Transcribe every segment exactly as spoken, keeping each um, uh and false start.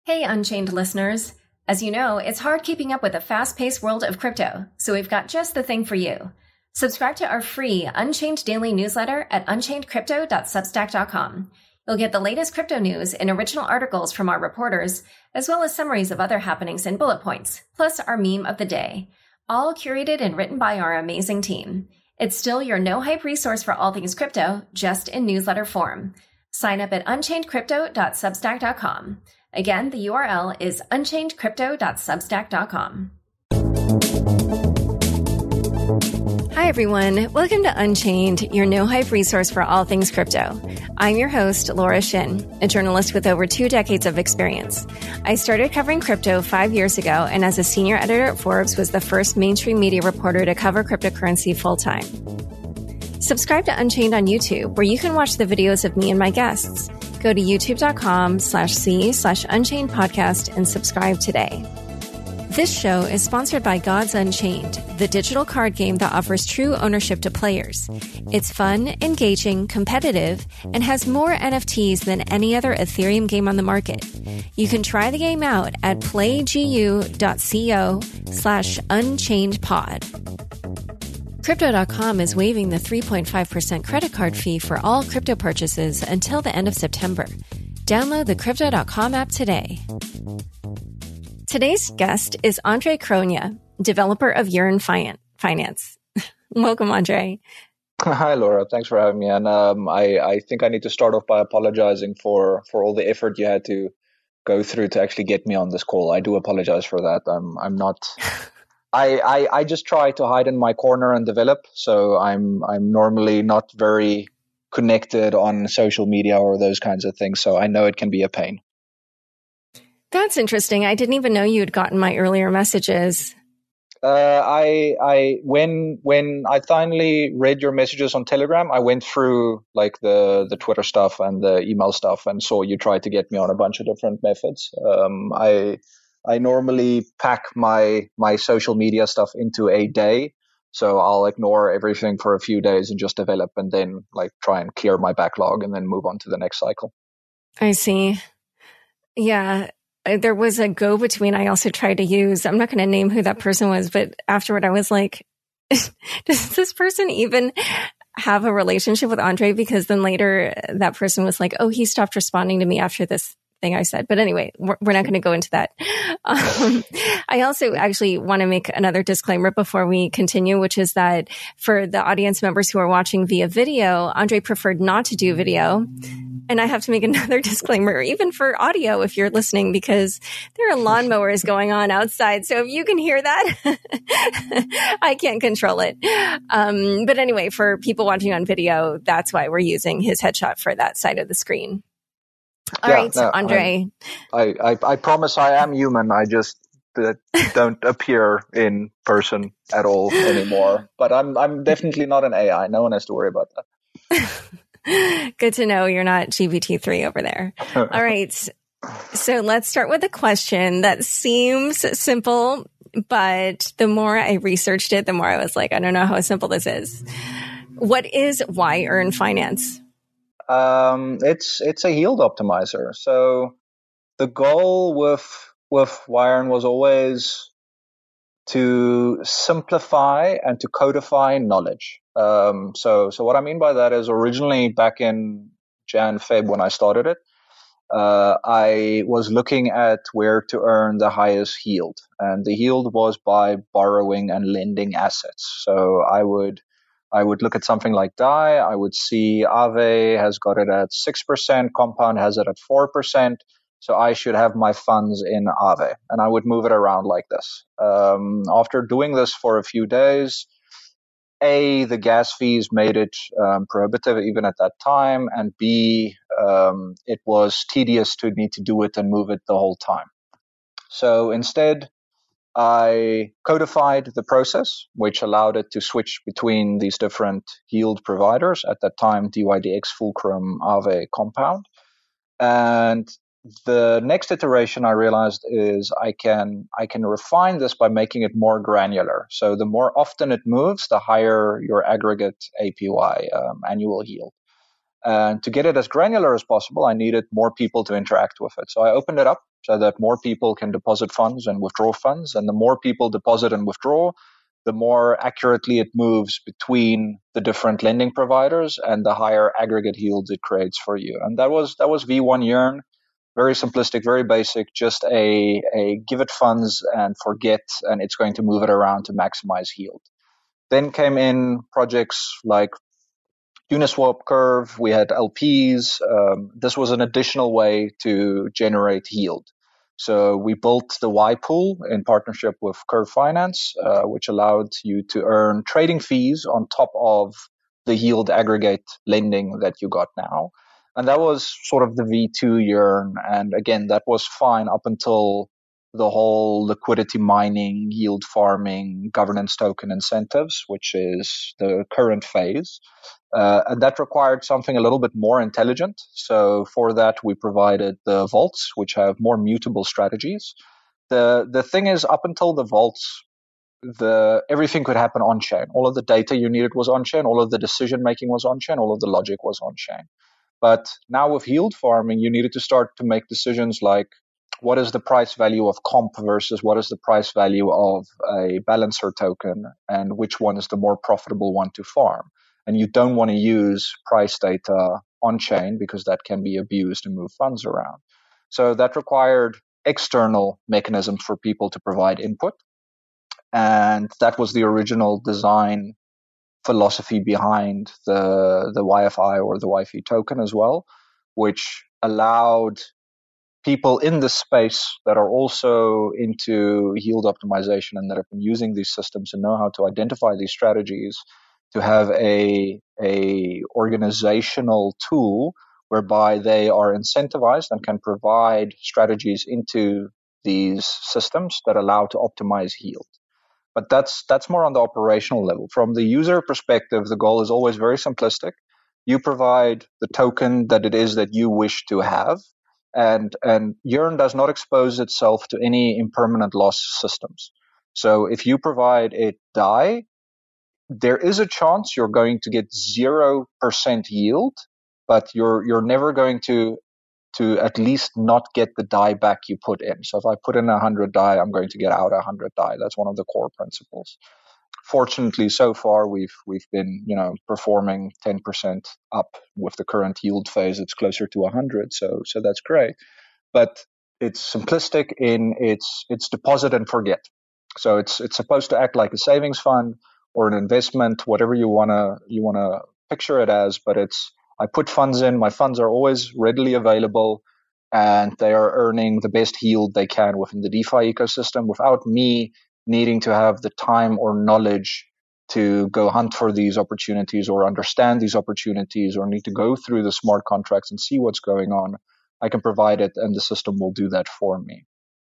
Hey, Unchained listeners. As you know, it's hard keeping up with the fast-paced world of crypto, so we've got just the thing for you. Subscribe to our free Unchained daily newsletter at unchained crypto dot substack dot com. You'll get the latest crypto news and original articles from our reporters, as well as summaries of other happenings and bullet points, plus our meme of the day, all curated and written by our amazing team. It's still your no-hype resource for all things crypto, just in newsletter form. Sign up at unchained crypto dot substack dot com. Again, the U R L is unchained crypto dot substack dot com. Hi, everyone. Welcome to Unchained, your no-hype resource for all things crypto. I'm your host, Laura Shin, a journalist with over two decades of experience. I started covering crypto five years ago, and as a senior editor at Forbes, was the first mainstream media reporter to cover cryptocurrency full-time. Subscribe to Unchained on YouTube, where you can watch the videos of me and my guests. Go to youtube.com slash C slash Unchained podcast and subscribe today. This show is sponsored by Gods Unchained, the digital card game that offers true ownership to players. It's fun, engaging, competitive, and has more N F Ts than any other Ethereum game on the market. You can try the game out at playgu.co slash unchained pod. Crypto dot com is waiving the three point five percent credit card fee for all crypto purchases until the end of September. Download the Crypto dot com app today. Today's guest is Andre Cronje, developer of Yearn Finance. Welcome, Andre. Hi, Laura. Thanks for having me. And um, I, I think I need to start off by apologizing for, for all the effort you had to go through to actually get me on this call. I do apologize for that. I'm I'm not. I, I, I just try to hide in my corner and develop. So I'm I'm normally not very connected on social media or those kinds of things. So I know it can be a pain. That's interesting. I didn't even know you had gotten my earlier messages. Uh, I I when when I finally read your messages on Telegram, I went through like the the Twitter stuff and the email stuff and saw you tried to get me on a bunch of different methods. Um, I I normally pack my my social media stuff into a day, so I'll ignore everything for a few days and just develop, and then like try and clear my backlog and then move on to the next cycle. I see. Yeah. There was a go-between I also tried to use. I'm not going to name who that person was, but afterward I was like, does this person even have a relationship with Andre? Because then later that person was like, oh, he stopped responding to me after this thing I said. But anyway, we're, we're not going to go into that. Um, I also actually want to make another disclaimer before we continue, which is that for the audience members who are watching via video, Andre preferred not to do video. And I have to make another disclaimer, even for audio, if you're listening, because there are lawnmowers going on outside. So if you can hear that, I can't control it. Um, but anyway, for people watching on video, that's why we're using his headshot for that side of the screen. All yeah, right, no, Andre. I, I, I promise I am human. I just uh, don't appear in person at all anymore. But I'm I'm definitely not an A I. No one has to worry about that. Good to know you're not G P T three over there. All right. So let's start with a question that seems simple, but the more I researched it, the more I was like, I don't know how simple this is. What is Yearn Finance? Um, it's it's a yield optimizer. So the goal with with Yearn was always to simplify and to codify knowledge. Um, so so what I mean by that is originally back in Jan Feb when I started it, uh, I was looking at where to earn the highest yield, and the yield was by borrowing and lending assets. So I would I would look at something like D A I. I would see Aave has got it at six percent, Compound has it at four percent. So I should have my funds in Aave, and I would move it around like this. Um, after doing this for a few days, A, the gas fees made it um, prohibitive even at that time, and B, um, it was tedious to need to do it and move it the whole time. So instead, I codified the process, which allowed it to switch between these different yield providers. At that time, D Y D X, Fulcrum, Aave, Compound. And the next iteration I realized is I can I can refine this by making it more granular. So the more often it moves, the higher your aggregate A P Y, um, annual yield. And to get it as granular as possible, I needed more people to interact with it. So I opened it up so that more people can deposit funds and withdraw funds. And the more people deposit and withdraw, the more accurately it moves between the different lending providers and the higher aggregate yields it creates for you. And that was that was V one Yearn. Very simplistic, very basic, just a, a give it funds and forget, and it's going to move it around to maximize yield. Then came in projects like Uniswap, Curve, we had L Ps. Um, this was an additional way to generate yield. So we built the Y Pool in partnership with Curve Finance, uh, which allowed you to earn trading fees on top of the yield aggregate lending that you got now. And that was sort of the V two Yearn. And again, that was fine up until the whole liquidity mining, yield farming, governance token incentives, which is the current phase. Uh, and that required something a little bit more intelligent. So for that, we provided the vaults, which have more mutable strategies. The the thing is, up until the vaults, the everything could happen on chain. All of the data you needed was on chain. All of the decision making was on chain. All of the logic was on chain. But now with yield farming, you needed to start to make decisions like, what is the price value of comp versus what is the price value of a balancer token, and which one is the more profitable one to farm? And you don't want to use price data on chain because that can be abused to move funds around. So that required external mechanisms for people to provide input. And that was the original design philosophy behind the, the Y F I or the Y F I token as well, which allowed people in the space that are also into yield optimization and that have been using these systems and know how to identify these strategies to have a, a organizational tool whereby they are incentivized and can provide strategies into these systems that allow to optimize yield. But that's that's more on the operational level. From the user perspective, the goal is always very simplistic. You provide the token that it is that you wish to have, and and Yearn does not expose itself to any impermanent loss systems. So if you provide a D A I, there is a chance you're going to get zero percent yield, but you're you're never going to to at least not get the D A I back you put in. So if I put in one hundred D A I, I'm going to get out one hundred D A I. That's one of the core principles. Fortunately, so far we've we've been you know performing ten percent up with the current yield phase. It's closer to one hundred, so so that's great. But it's simplistic in its its deposit and forget. So it's it's supposed to act like a savings fund or an investment, whatever you wanna you wanna picture it as. But it's I put funds in, my funds are always readily available, and they are earning the best yield they can within the DeFi ecosystem without me needing to have the time or knowledge to go hunt for these opportunities or understand these opportunities or need to go through the smart contracts and see what's going on. I can provide it, and the system will do that for me.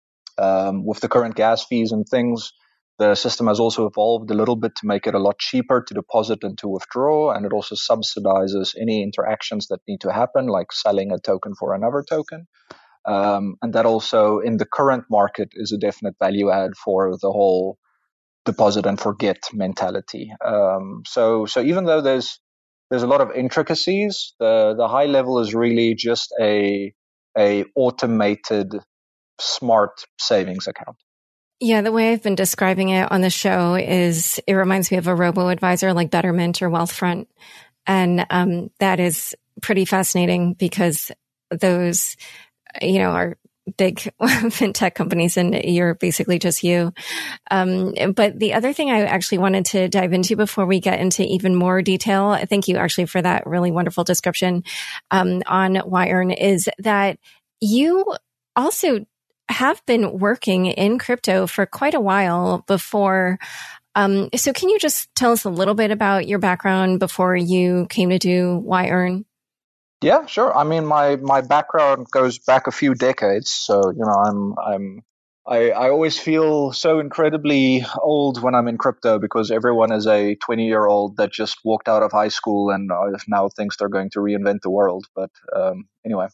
Um, with the current gas fees and things, the system has also evolved a little bit to make it a lot cheaper to deposit and to withdraw, and it also subsidizes any interactions that need to happen, like selling a token for another token. Um, and that also, in the current market, is a definite value add for the whole deposit and forget mentality. Um, so, so even though there's there's a lot of intricacies, the the high level is really just a a automated smart savings account. Yeah, the way I've been describing it on the show is it reminds me of a robo-advisor like Betterment or Wealthfront. And um, that is pretty fascinating because those, you know, are big fintech companies and you're basically just you. Um, but the other thing I actually wanted to dive into before we get into even more detail, thank you actually for that really wonderful description um, on Yearn, is that you also have been working in crypto for quite a while before. Um, so can you just tell us a little bit about your background before you came to do Yearn? Yeah, sure. I mean, my, my background goes back a few decades. So, you know, I'm, I'm, I, I always feel so incredibly old when I'm in crypto because everyone is a twenty year old that just walked out of high school and now thinks they're going to reinvent the world. But, um, anyway.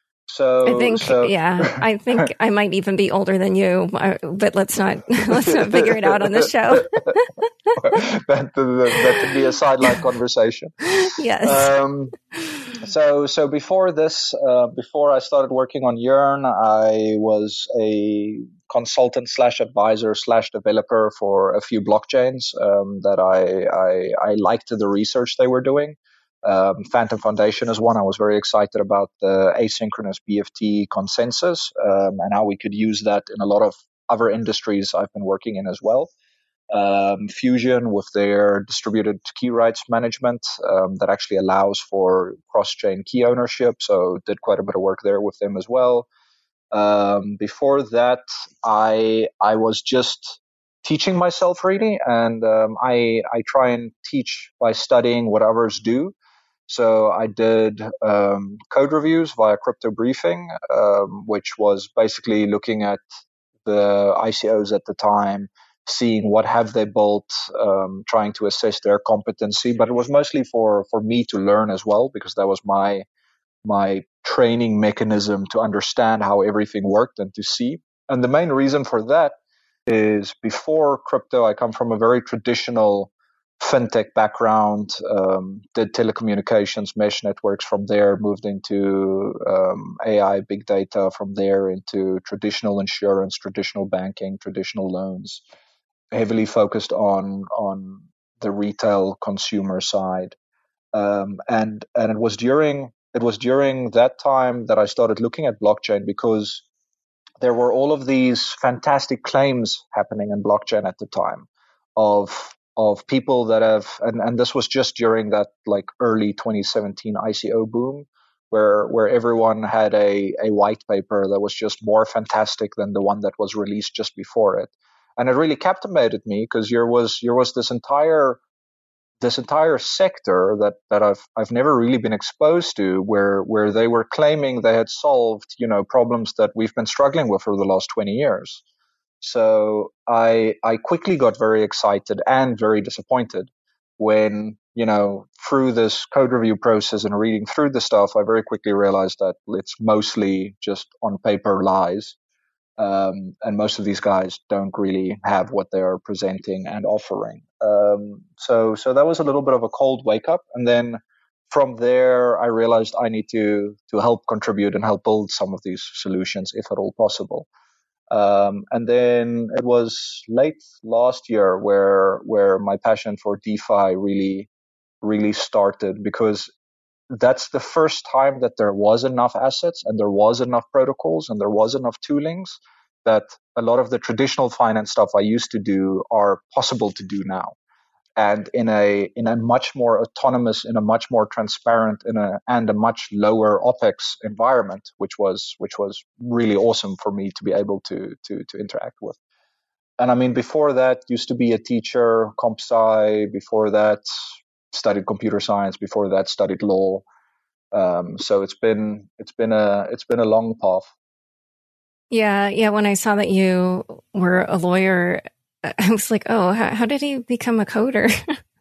So I think, so. yeah, I think I might even be older than you, but let's not let's not figure it out on this show. that, that, that could be a sideline conversation. Yes. Um, So, so before this, uh, before I started working on Yearn, I was a consultant slash advisor slash developer for a few blockchains um, that I, I I liked the research they were doing. Um, Phantom Foundation is one. I was very excited about the asynchronous B F T consensus um, and how we could use that in a lot of other industries I've been working in as well. Um, Fusion with their distributed key rights management um, that actually allows for cross-chain key ownership. So did quite a bit of work there with them as well. Um, before that, I I was just teaching myself really, and um, I I try and teach by studying what others do. So I did um, code reviews via Crypto Briefing, um, which was basically looking at the I C Os at the time, seeing what have they built, um, trying to assess their competency. But it was mostly for for me to learn as well, because that was my my training mechanism to understand how everything worked and to see. And the main reason for that is before crypto, I come from a very traditional fintech background, um, did telecommunications, mesh networks from there, moved into um, A I, big data from there, into traditional insurance, traditional banking, traditional loans, heavily focused on on the retail consumer side. Um, and and it was during it was during that time that I started looking at blockchain, because there were all of these fantastic claims happening in blockchain at the time of of people that have, and, and this was just during that like early twenty seventeen I C O boom, where where everyone had a, a white paper that was just more fantastic than the one that was released just before it. And it really captivated me, because there was there was this entire this entire sector that, that I've I've never really been exposed to, where where they were claiming they had solved, you know, problems that we've been struggling with for the last twenty years. So I I quickly got very excited and very disappointed when, you know, through this code review process and reading through the stuff, I very quickly realized that it's mostly just on paper lies. Um, and most of these guys don't really have what they're presenting and offering. Um, so, so that was a little bit of a cold wake up, and then from there, I realized I need to to help contribute and help build some of these solutions, if at all possible. Um, and then it was late last year where where my passion for DeFi really really started, because that's the first time that there was enough assets and there was enough protocols and there was enough toolings that a lot of the traditional finance stuff I used to do are possible to do now. And in a in a much more autonomous, in a much more transparent, in a and a much lower OpEx environment, which was which was really awesome for me to be able to to to interact with. And I mean, before that, used to be a teacher, comp sci. Before that, studied computer science. Before that, studied law. Um, so it's been it's been a it's been a long path. Yeah, yeah. When I saw that you were a lawyer, I was like, oh, how, how did he become a coder?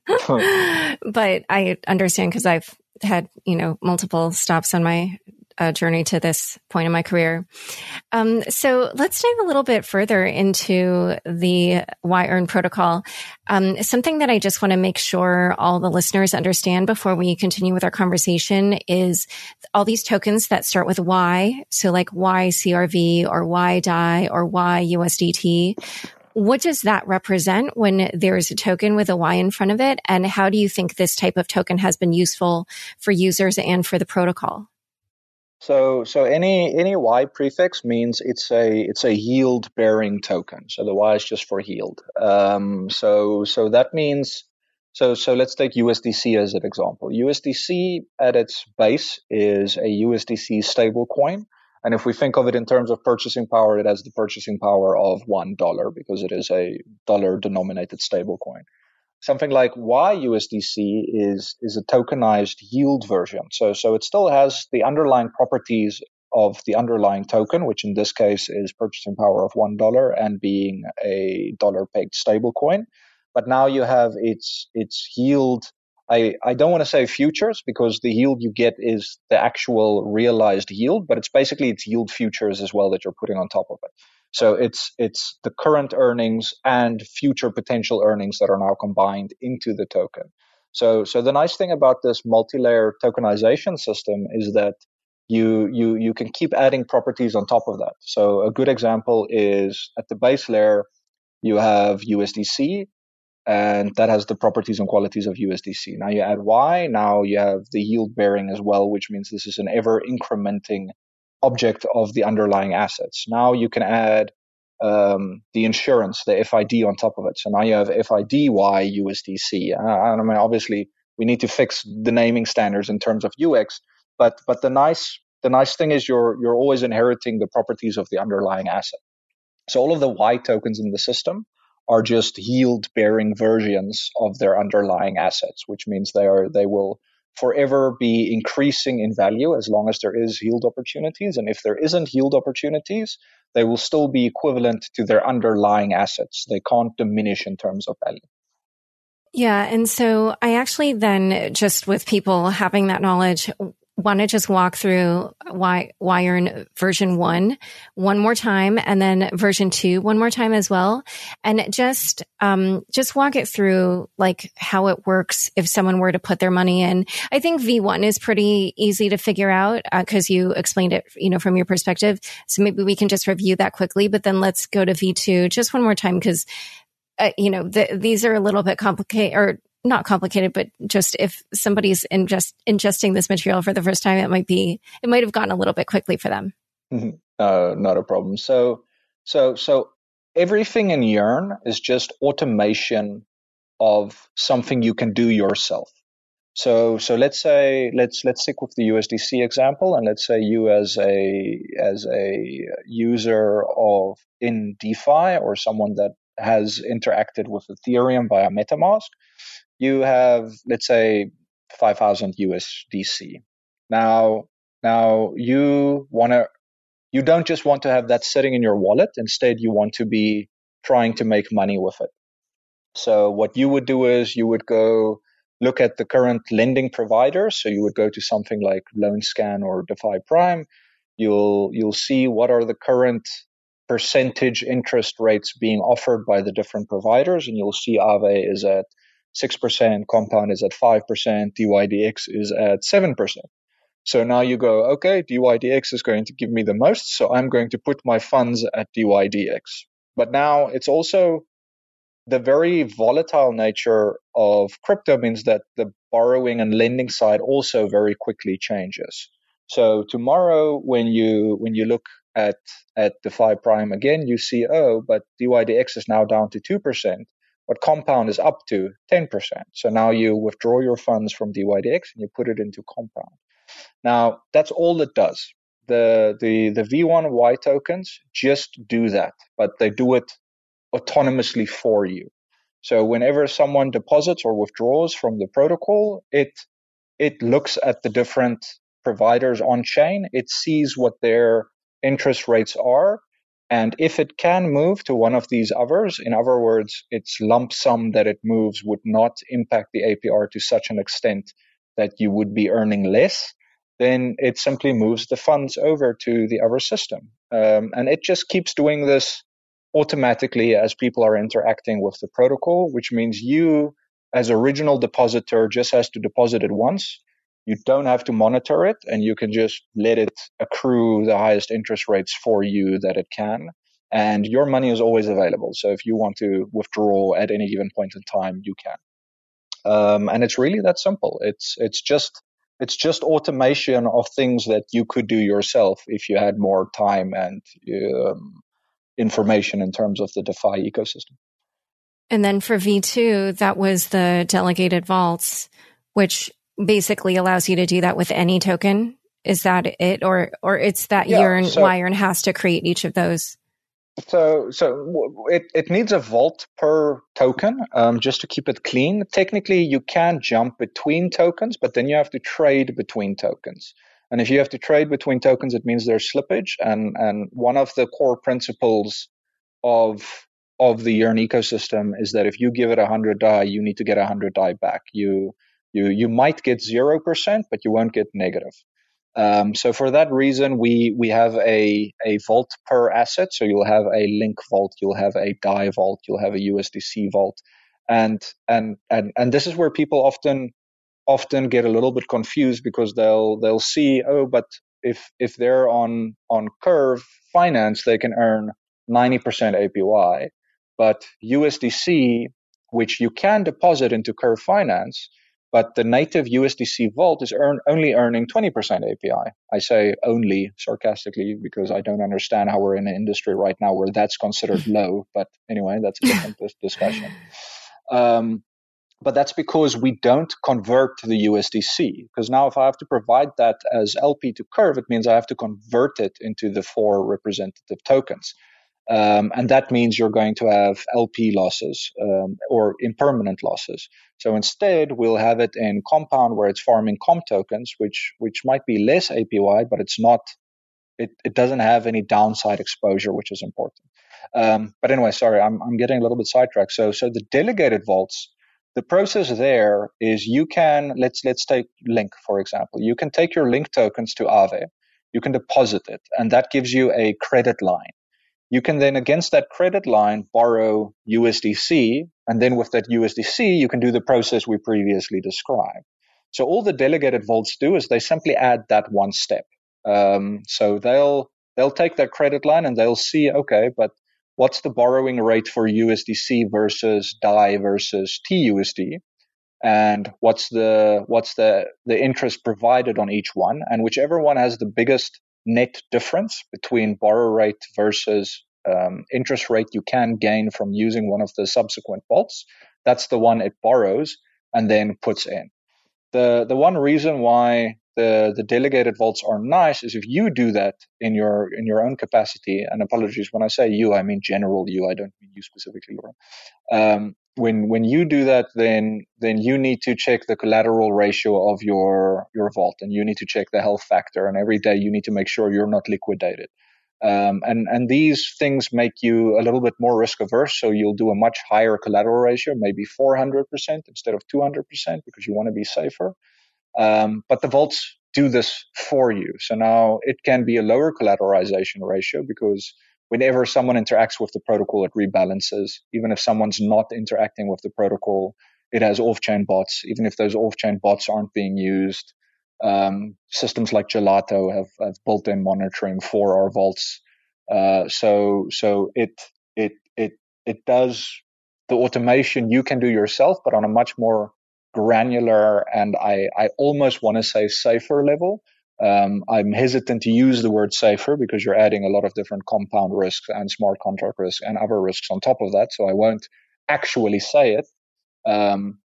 But I understand, because I've had, you know, multiple stops on my uh, journey to this point in my career. Um, so let's dive a little bit further into the Yearn protocol. Um, something that I just want to make sure all the listeners understand before we continue with our conversation is all these tokens that start with Y, so like Y C R V or Y D A I or Y U S D T. What does that represent when there's a token with a Y in front of it? And how do you think this type of token has been useful for users and for the protocol? So, so any any Y prefix means it's a it's a yield bearing token. So the Y is just for yield. Um, so so that means so so let's take U S D C as an example. U S D C at its base is a U S D C stable coin, and if we think of it in terms of purchasing power, it has the purchasing power of one dollar, because it is a dollar denominated stable coin. Something like Y U S D C is is a tokenized yield version. So so it still has the underlying properties of the underlying token, which in this case is purchasing power of one dollar and being a dollar pegged stablecoin. But now you have its its yield. I, I don't want to say futures, because the yield you get is the actual realized yield, but it's basically its yield futures as well that you're putting on top of it. So it's it's the current earnings and future potential earnings that are now combined into the token. So, so the nice thing about this multi-layer tokenization system is that you you you can keep adding properties on top of that. So a good example is at the base layer, you have U S D C, and that has the properties and qualities of U S D C. Now you add Y, now you have the yield bearing as well, which means this is an ever incrementing object of the underlying assets. Now you can add um, the insurance, the F I D on top of it. So now you have F I D Y U S D C. Uh, I mean, obviously we need to fix the naming standards in terms of U X, but but the nice the nice thing is you're you're always inheriting the properties of the underlying asset. So all of the Y tokens in the system are just yield-bearing versions of their underlying assets, which means they are they will forever be increasing in value as long as there is yield opportunities. And if there isn't yield opportunities, they will still be equivalent to their underlying assets. They can't diminish in terms of value. Yeah. And so I actually then, just with people having that knowledge, want to just walk through y- Yearn version one one more time, and then version two one more time as well, and just um just walk it through like how it works if someone were to put their money in. I think V one is pretty easy to figure out because uh, you explained it, you know, from your perspective. So maybe we can just review that quickly, but then let's go to V two just one more time because uh, you know the, these are a little bit complicated, or not complicated, but just if somebody's ingest, ingesting this material for the first time, it might be, it might have gone a little bit quickly for them. Mm-hmm. Uh, not a problem. So, so, so everything in Yearn is just automation of something you can do yourself. So, so let's say, let's, let's stick with the U S D C example. And let's say you as a, as a user of in DeFi, or someone that has interacted with Ethereum via MetaMask, you have, let's say, five thousand U S D C. Now, now you want to, you don't just want to have that sitting in your wallet. Instead, you want to be trying to make money with it. So what you would do is you would go look at the current lending providers. So you would go to something like LoanScan or DeFi Prime. You'll, you'll see what are the current percentage interest rates being offered by the different providers. And you'll see Aave is at six percent, Compound is at five percent, D Y D X is at seven percent. So now you go, okay, D Y D X is going to give me the most, so I'm going to put my funds at D Y D X. But now it's also the very volatile nature of crypto means that the borrowing and lending side also very quickly changes. So tomorrow when you when you look at at DeFi Prime again, you see, oh, but D Y D X is now down to two percent. But Compound is up to ten percent. So now you withdraw your funds from D Y D X and you put it into Compound. Now, that's all it does. The, the, the V one Y tokens just do that, but they do it autonomously for you. So whenever someone deposits or withdraws from the protocol, it, it looks at the different providers on chain. It sees what their interest rates are. And if it can move to one of these others, in other words, its lump sum that it moves would not impact the A P R to such an extent that you would be earning less, then it simply moves the funds over to the other system. Um, and it just keeps doing this automatically as people are interacting with the protocol, which means you, as original depositor, just has to deposit it once. You don't have to monitor it, and you can just let it accrue the highest interest rates for you that it can. And your money is always available. So if you want to withdraw at any given point in time, you can. Um, and it's really that simple. It's it's just it's just automation of things that you could do yourself if you had more time and um, information in terms of the DeFi ecosystem. And then for V two, that was the delegated vaults, which basically allows you to do that with any token. Is that it? Or or it's that yeah, Yearn, so, Yearn has to create each of those? So so it, it needs a vault per token, um, just to keep it clean. Technically, you can jump between tokens, but then you have to trade between tokens. And if you have to trade between tokens, it means there's slippage. And, and one of the core principles of of the Yearn ecosystem is that if you give it one hundred D A I, you need to get one hundred D A I back. You you you might get zero percent, but you won't get negative. Um, so for that reason, we we have a a vault per asset. So you'll have a Link vault, you'll have a D A I vault, you'll have a U S D C vault, And and and and this is where people often often get a little bit confused, because they'll they'll see, oh, but if if they're on on Curve Finance, they can earn ninety percent A P Y, but U S D C, which you can deposit into Curve Finance, but the native U S D C vault is earn, only earning twenty percent A P I. I say only sarcastically because I don't understand how we're in an industry right now where that's considered low. But anyway, that's a different discussion. Um, but that's because we don't convert to the U S D C. Because now if I have to provide that as L P to Curve, it means I have to convert it into the four representative tokens. Um, and that means you're going to have L P losses um, or impermanent losses. So instead, we'll have it in Compound, where it's farming comp tokens, which which might be less A P Y, but it's not. It, it doesn't have any downside exposure, which is important. Um, but anyway, sorry, I'm I'm getting a little bit sidetracked. So so the delegated vaults, the process there is you can let's let's take Link for example. You can take your Link tokens to Aave, you can deposit it, and that gives you a credit line. You can then, against that credit line, borrow U S D C, and then with that U S D C, you can do the process we previously described. So all the delegated vaults do is they simply add that one step. Um, so they'll they'll take that credit line and they'll see, okay, but what's the borrowing rate for U S D C versus D A I versus T U S D? And what's the what's the the interest provided on each one? And whichever one has the biggest net difference between borrow rate versus um, interest rate you can gain from using one of the subsequent vaults, that's the one it borrows and then puts in. The the one reason why the the delegated vaults are nice is if you do that in your in your own capacity, and apologies when I say you, I mean general you, I don't mean you specifically, Laura. Um, when when you do that, then then you need to check the collateral ratio of your your vault, and you need to check the health factor, and every day you need to make sure you're not liquidated. Um, and and these things make you a little bit more risk averse, so you'll do a much higher collateral ratio, maybe four hundred percent instead of two hundred percent, because you want to be safer. Um, but the vaults do this for you, so now it can be a lower collateralization ratio because whenever someone interacts with the protocol, it rebalances. Even if someone's not interacting with the protocol, it has off-chain bots. Even if those off-chain bots aren't being used, um, systems like Gelato have, have built-in monitoring for our vaults. Uh, so so it it it it does the automation you can do yourself, but on a much more granular and I I almost want to say safer level. Um, I'm hesitant to use the word safer because you're adding a lot of different compound risks and smart contract risks and other risks on top of that. So I won't actually say it. Um,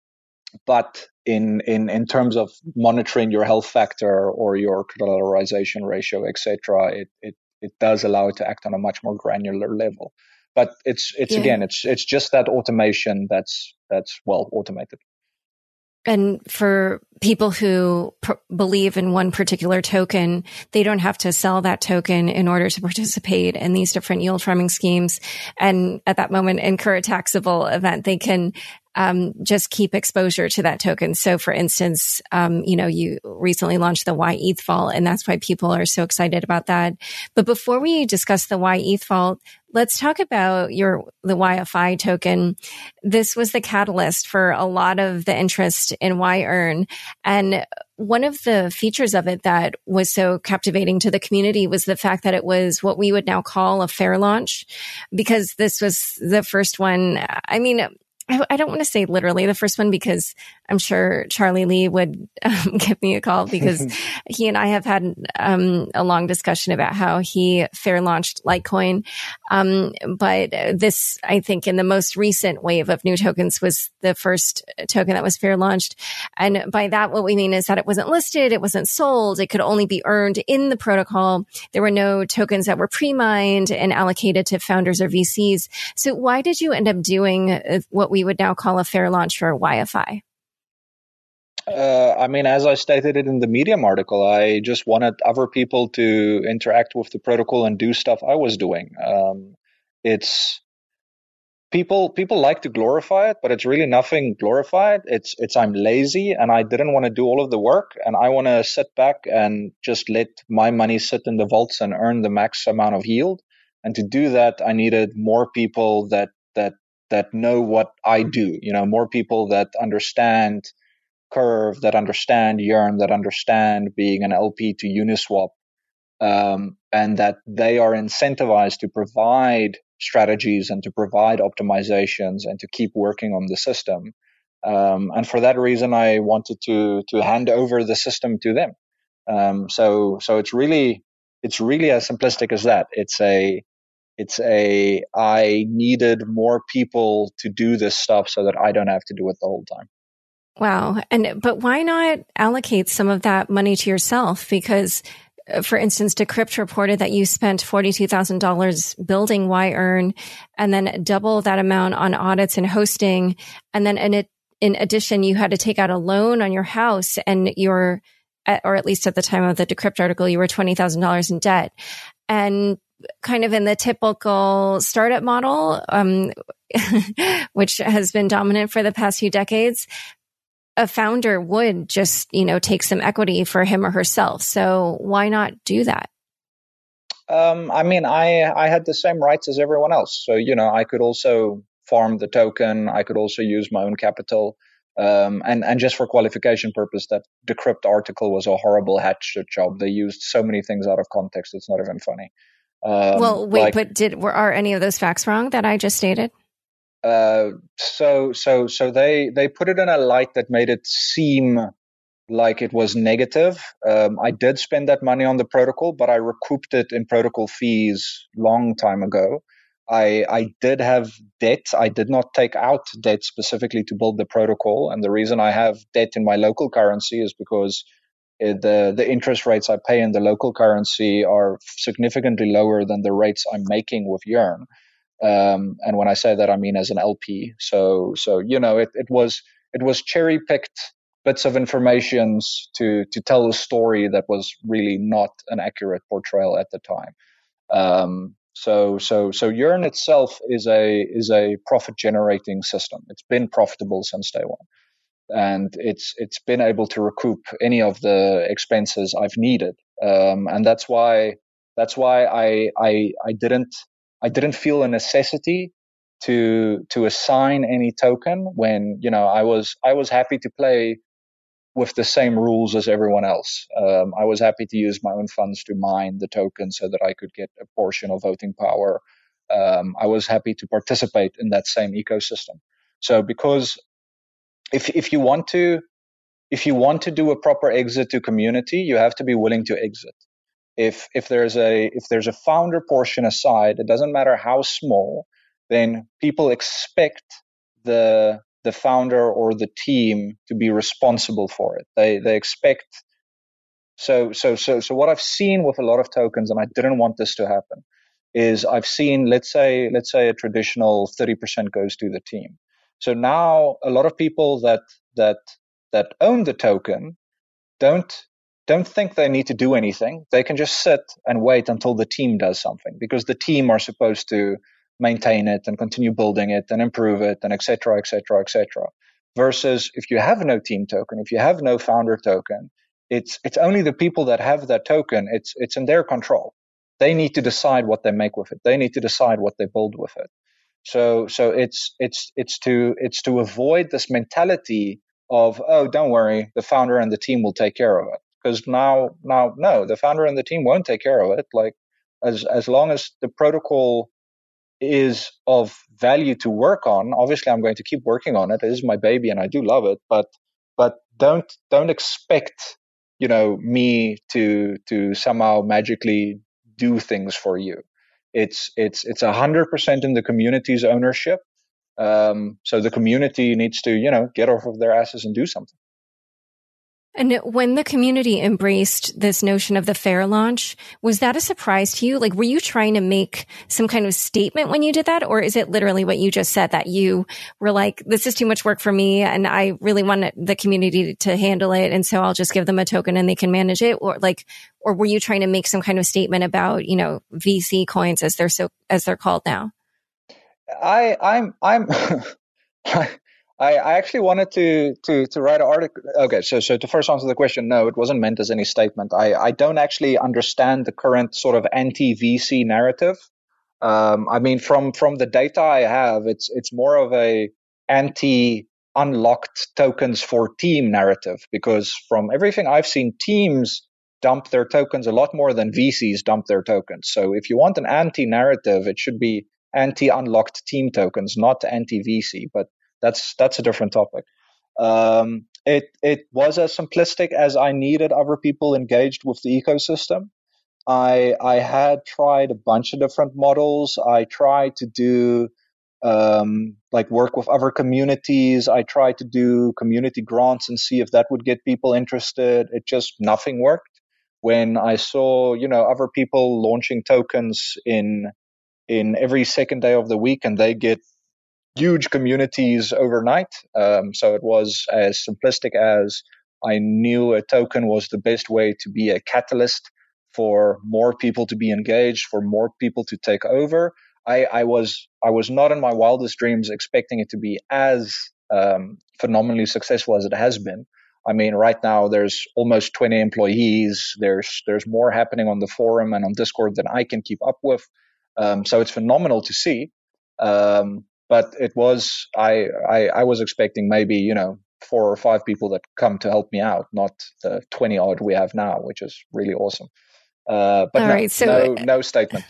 but in, in, in terms of monitoring your health factor or your collateralization ratio, et cetera, it, it, it does allow it to act on a much more granular level. But it's, it's yeah. again, it's, it's just that automation that's, that's well automated. And for people who pr- believe in one particular token, they don't have to sell that token in order to participate in these different yield farming schemes. And at that moment, incur a taxable event. They can um, just keep exposure to that token. So for instance, um, you know, you recently launched the Y E T H Vault, and that's why people are so excited about that. But before we discuss the Y E T H Vault, let's talk about your the Y F I token. This was the catalyst for a lot of the interest in Y-Earn. And one of the features of it that was so captivating to the community was the fact that it was what we would now call a fair launch, because this was the first one. I mean, I, I don't want to say literally the first one, because I'm sure Charlie Lee would um, give me a call, because he and I have had um, a long discussion about how he fair launched Litecoin. Um, but this, I think, in the most recent wave of new tokens, was the first token that was fair launched. And by that, what we mean is that it wasn't listed, it wasn't sold, it could only be earned in the protocol. There were no tokens that were pre-mined and allocated to founders or V Cs. So why did you end up doing what we would now call a fair launch for Y F I? Uh, I mean, as I stated it in the Medium article, I just wanted other people to interact with the protocol and do stuff I was doing. Um, it's people people like to glorify it, but it's really nothing glorified. It's it's I'm lazy and I didn't want to do all of the work, and I want to sit back and just let my money sit in the vaults and earn the max amount of yield. And to do that, I needed more people that that that know what I do, you know, more people that understand Curve, that understand Yearn, that understand being an L P to Uniswap, um, and that they are incentivized to provide strategies and to provide optimizations and to keep working on the system. Um, and for that reason, I wanted to to hand over the system to them. Um, so so it's really it's really as simplistic as that. It's a it's a I needed more people to do this stuff so that I don't have to do it the whole time. Wow. And, but why not allocate some of that money to yourself? Because, uh, for instance, Decrypt reported that you spent forty-two thousand dollars building Yearn and then double that amount on audits and hosting. And then in, it, in addition, you had to take out a loan on your house and you're, or at least at the time of the Decrypt article, you were twenty thousand dollars in debt. And kind of in the typical startup model, um, which has been dominant for the past few decades, a founder would just, you know, take some equity for him or herself. So why not do that? Um, I mean, I I had the same rights as everyone else. So, you know, I could also farm the token. I could also use my own capital. Um, and, and just for qualification purpose, that Decrypt article was a horrible hatchet job. They used so many things out of context. It's not even funny. Um, well, wait, like, but did were are any of those facts wrong that I just stated? Uh, so so so they they put it in a light that made it seem like it was negative. Um, I did spend that money on the protocol, but I recouped it in protocol fees long time ago. I I did have debt. I did not take out debt specifically to build the protocol, and the reason I have debt in my local currency is because it, the the interest rates I pay in the local currency are significantly lower than the rates I'm making with Yearn. Um, and when I say that, I mean as an L P. So, so you know, it, it was it was cherry picked bits of information to to tell a story that was really not an accurate portrayal at the time. Um, so, so, so Yearn itself is a is a profit generating system. It's been profitable since day one, and it's it's been able to recoup any of the expenses I've needed. Um, and that's why that's why I I I didn't. I didn't feel a necessity to to assign any token when, you know, I was I was happy to play with the same rules as everyone else. Um, I was happy to use my own funds to mine the token so that I could get a portion of voting power. Um, I was happy to participate in that same ecosystem. So because if if you want to if you want to do a proper exit to community, you have to be willing to exit. If if there's a if there's a founder portion aside, it doesn't matter how small, then people expect the the founder or the team to be responsible for it. They they expect so so so so what I've seen with a lot of tokens, and I didn't want this to happen, is I've seen let's say let's say a traditional thirty percent goes to the team. So now a lot of people that that that own the token don't don't think they need to do anything. They can just sit and wait until the team does something, because the team are supposed to maintain it and continue building it and improve it and et cetera, et cetera, et cetera. Versus if you have no team token, if you have no founder token, it's it's only the people that have that token. It's it's in their control. They need to decide what they make with it. They need to decide what they build with it. So so it's it's it's to it's to avoid this mentality of, oh, don't worry, the founder and the team will take care of it. Because now, now, no, the founder and the team won't take care of it. Like, as as long as the protocol is of value to work on, obviously I'm going to keep working on it. It is my baby, and I do love it. But but don't don't expect, you know, me to to somehow magically do things for you. It's it's it's a hundred percent in the community's ownership. Um, so the community needs to, you know, get off of their asses and do something. And when the community embraced this notion of the fair launch, was that a surprise to you? Like, were you trying to make some kind of statement when you did that? Or is it literally what you just said, that you were like, this is too much work for me and I really want the community to handle it, and so I'll just give them a token and they can manage it? Or like, or were you trying to make some kind of statement about, you know, V C coins as they're so, as they're called now? I, I'm, I'm, I, I actually wanted to, to, to write an article. Okay. So, so to first answer the question, no, it wasn't meant as any statement. I, I don't actually understand the current sort of anti-V C narrative. Um, I mean, from from the data I have, it's it's more of a anti-unlocked tokens for team narrative, because from everything I've seen, teams dump their tokens a lot more than V Cs dump their tokens. So if you want an anti-narrative, it should be anti-unlocked team tokens, not anti-V C. But that's that's a different topic. Um, it it was as simplistic as I needed other people engaged with the ecosystem. I I had tried a bunch of different models. I tried to do um, like work with other communities. I tried to do community grants and see if that would get people interested. It just nothing worked. When I saw, you know, other people launching tokens in in every second day of the week, and they get huge communities overnight. Um, so it was as simplistic as I knew a token was the best way to be a catalyst for more people to be engaged, for more people to take over. I, I was I was not in my wildest dreams expecting it to be as um, phenomenally successful as it has been. I mean, right now there's almost twenty employees. There's there's more happening on the forum and on Discord than I can keep up with. Um, so it's phenomenal to see. Um, but it was I, I I was expecting maybe, you know, four or five people that come to help me out, not the twenty odd we have now, which is really awesome. Uh, but All no, right, so, no no statement.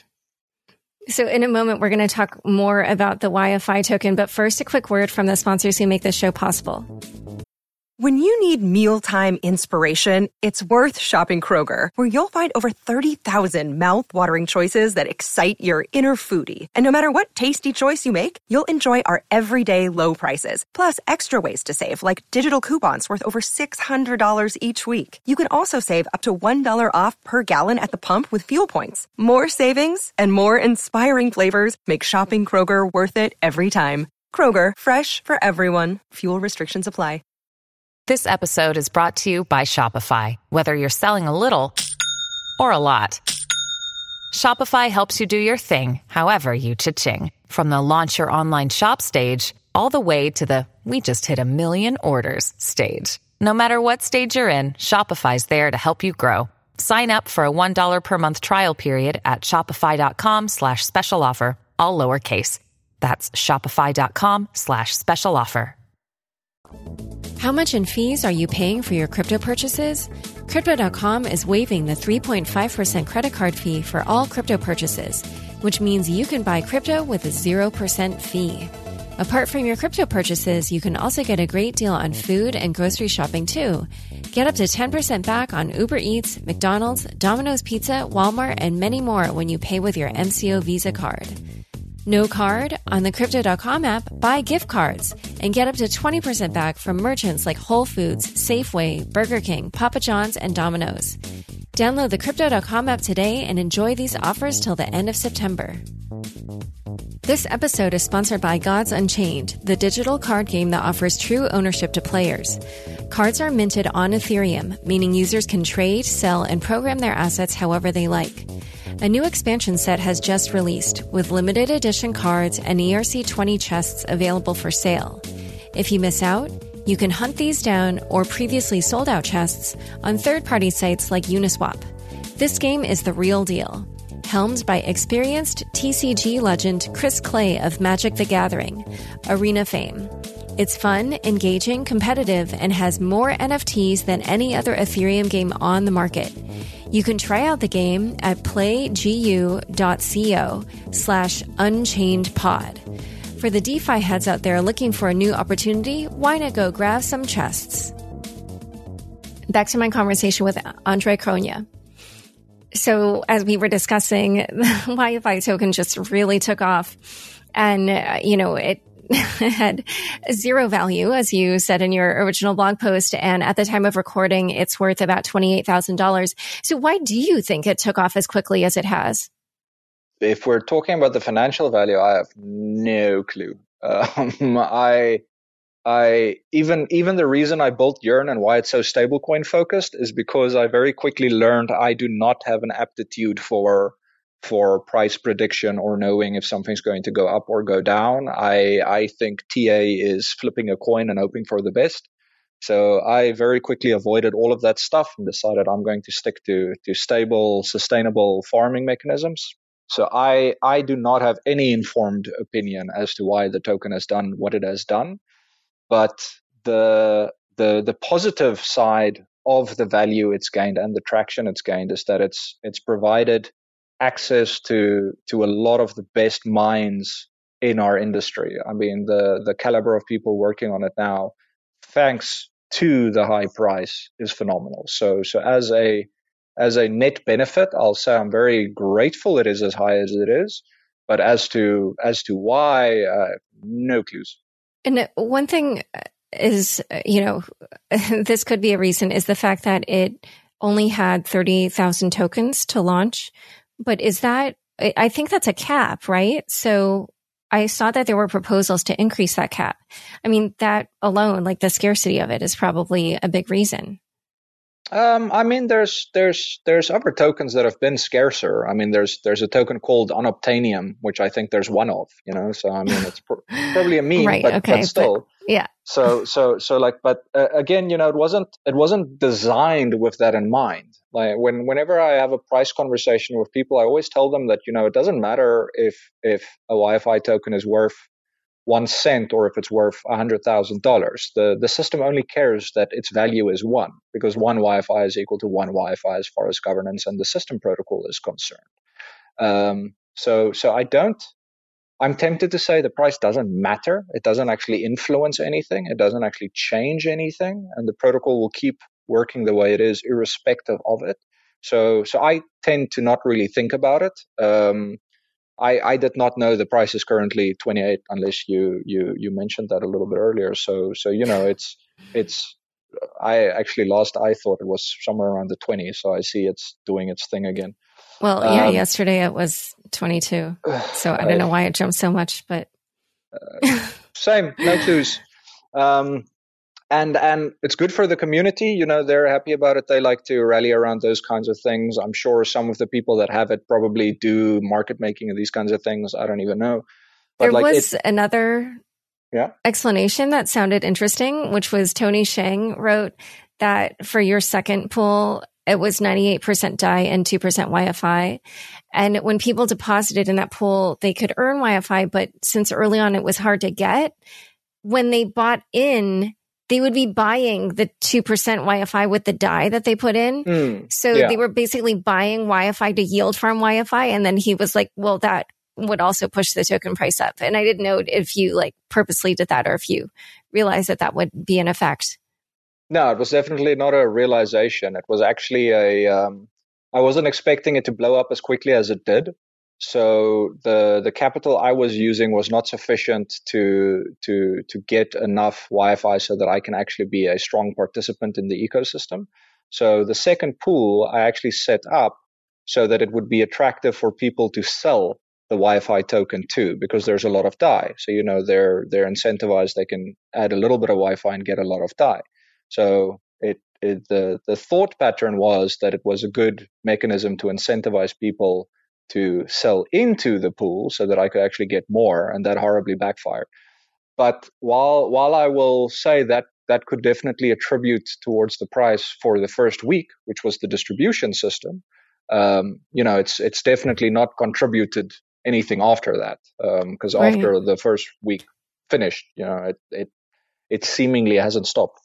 So in a moment, we're going to talk more about the Y F I token, but first, a quick word from the sponsors who make this show possible. When you need mealtime inspiration, it's worth shopping Kroger, where you'll find over thirty thousand mouth-watering choices that excite your inner foodie. And no matter what tasty choice you make, you'll enjoy our everyday low prices, plus extra ways to save, like digital coupons worth over six hundred dollars each week. You can also save up to one dollar off per gallon at the pump with fuel points. More savings and more inspiring flavors make shopping Kroger worth it every time. Kroger, fresh for everyone. Fuel restrictions apply. This episode is brought to you by Shopify. Whether you're selling a little or a lot, Shopify helps you do your thing, however you cha-ching. From the launch your online shop stage, all the way to the we just hit a million orders stage. No matter what stage you're in, Shopify's there to help you grow. Sign up for a one dollar per month trial period at shopify.com slash special offer, all lowercase. That's shopify.com slash special offer. How much in fees are you paying for your crypto purchases? Crypto dot com is waiving the three point five percent credit card fee for all crypto purchases, which means you can buy crypto with a zero percent fee. Apart from your crypto purchases, you can also get a great deal on food and grocery shopping too. Get up to ten percent back on Uber Eats, McDonald's, Domino's Pizza, Walmart, and many more when you pay with your M C O Visa card. No card? On the Crypto dot com app, buy gift cards and get up to twenty percent back from merchants like Whole Foods, Safeway, Burger King, Papa John's, and Domino's. Download the Crypto dot com app today and enjoy these offers till the end of September. This episode is sponsored by Gods Unchained, the digital card game that offers true ownership to players. Cards are minted on Ethereum, meaning users can trade, sell, and program their assets however they like. A new expansion set has just released, with limited edition cards and E R C twenty chests available for sale. If you miss out, you can hunt these down or previously sold out chests on third-party sites like Uniswap. This game is the real deal. Helmed by experienced T C G legend Chris Clay of Magic the Gathering, Arena fame. It's fun, engaging, competitive, and has more N F Ts than any other Ethereum game on the market. You can try out the game at playgu.co slash unchained pod. For the DeFi heads out there looking for a new opportunity, why not go grab some chests? Back to my conversation with Andre Cronje. So as we were discussing, the Y F I token just really took off. And, uh, you know, it had zero value, as you said in your original blog post. And at the time of recording, it's worth about twenty-eight thousand dollars. So why do you think it took off as quickly as it has? If we're talking about the financial value, I have no clue. Um, I, I even even the reason I built Yearn and why it's so stablecoin focused is because I very quickly learned I do not have an aptitude for for price prediction or knowing if something's going to go up or go down. I I think T A is flipping a coin and hoping for the best. So I very quickly avoided all of that stuff and decided I'm going to stick to to stable, sustainable farming mechanisms. So I, I do not have any informed opinion as to why the token has done what it has done. But the the the positive side of the value it's gained and the traction it's gained is that it's it's provided access to to a lot of the best minds in our industry. I mean, the the caliber of people working on it now, thanks to the high price, is phenomenal. So so as a as a net benefit, I'll say I'm very grateful it is as high as it is. But as to as to why, uh, no clues. And one thing is, you know, this could be a reason, is the fact that it only had thirty thousand tokens to launch. But is that, I think that's a cap, right? So I saw that there were proposals to increase that cap. I mean, that alone, like the scarcity of it, is probably a big reason. Um, I mean, there's there's there's other tokens that have been scarcer. I mean, there's there's a token called Unobtainium, which I think there's one of. You know, so I mean, it's pr- probably a meme, right, but, okay, but still, but, yeah. So so so like, but uh, again, you know, it wasn't it wasn't designed with that in mind. Like when whenever I have a price conversation with people, I always tell them that, you know, it doesn't matter if if a Wi-Fi token is worth one cent or if it's worth a hundred thousand dollars. The the system only cares that its value is one, because one Wi-Fi is equal to one Wi-Fi as far as governance and the system protocol is concerned. Um, so so I don't. I'm tempted to say the price doesn't matter. It doesn't actually influence anything. It doesn't actually change anything, and the protocol will keep working the way it is, irrespective of it. So so I tend to not really think about it. Um, I, I did not know the price is currently twenty-eight, unless you, you, you mentioned that a little bit earlier. So so you know it's it's I actually last I thought it was somewhere around the twenty. So I see it's doing its thing again. Well, yeah, um, yesterday it was twenty-two. So I don't know why it jumped so much, but uh, same, no clues. Um, And and it's good for the community. You know, they're happy about it. They like to rally around those kinds of things. I'm sure some of the people that have it probably do market making of these kinds of things. I don't even know. But there like was it, another yeah. explanation that sounded interesting, which was Tony Sheng wrote that for your second pool, it was ninety-eight percent D A I and two percent Wi-Fi. And when people deposited in that pool, they could earn Wi-Fi. But since early on it was hard to get, when they bought in, they would be buying the two percent Wi-Fi with the D A I that they put in. Mm, so yeah. They were basically buying Wi-Fi to yield from Wi-Fi. And then he was like, well, that would also push the token price up. And I didn't know if you like purposely did that or if you realized that that would be an effect. No, it was definitely not a realization. It was actually a, um, I wasn't expecting it to blow up as quickly as it did. So the the capital I was using was not sufficient to to to get enough Wi-Fi so that I can actually be a strong participant in the ecosystem. So the second pool I actually set up so that it would be attractive for people to sell the Wi-Fi token too, because there's a lot of D A I. So you know they're they're incentivized. They can add a little bit of Wi-Fi and get a lot of D A I. So it, it the the thought pattern was that it was a good mechanism to incentivize people to sell into the pool so that I could actually get more, and that horribly backfired. But while while I will say that that could definitely attribute towards the price for the first week, which was the distribution system, um, you know, it's it's definitely not contributed anything after that, because um, right. after the first week finished, you know, it it it seemingly hasn't stopped.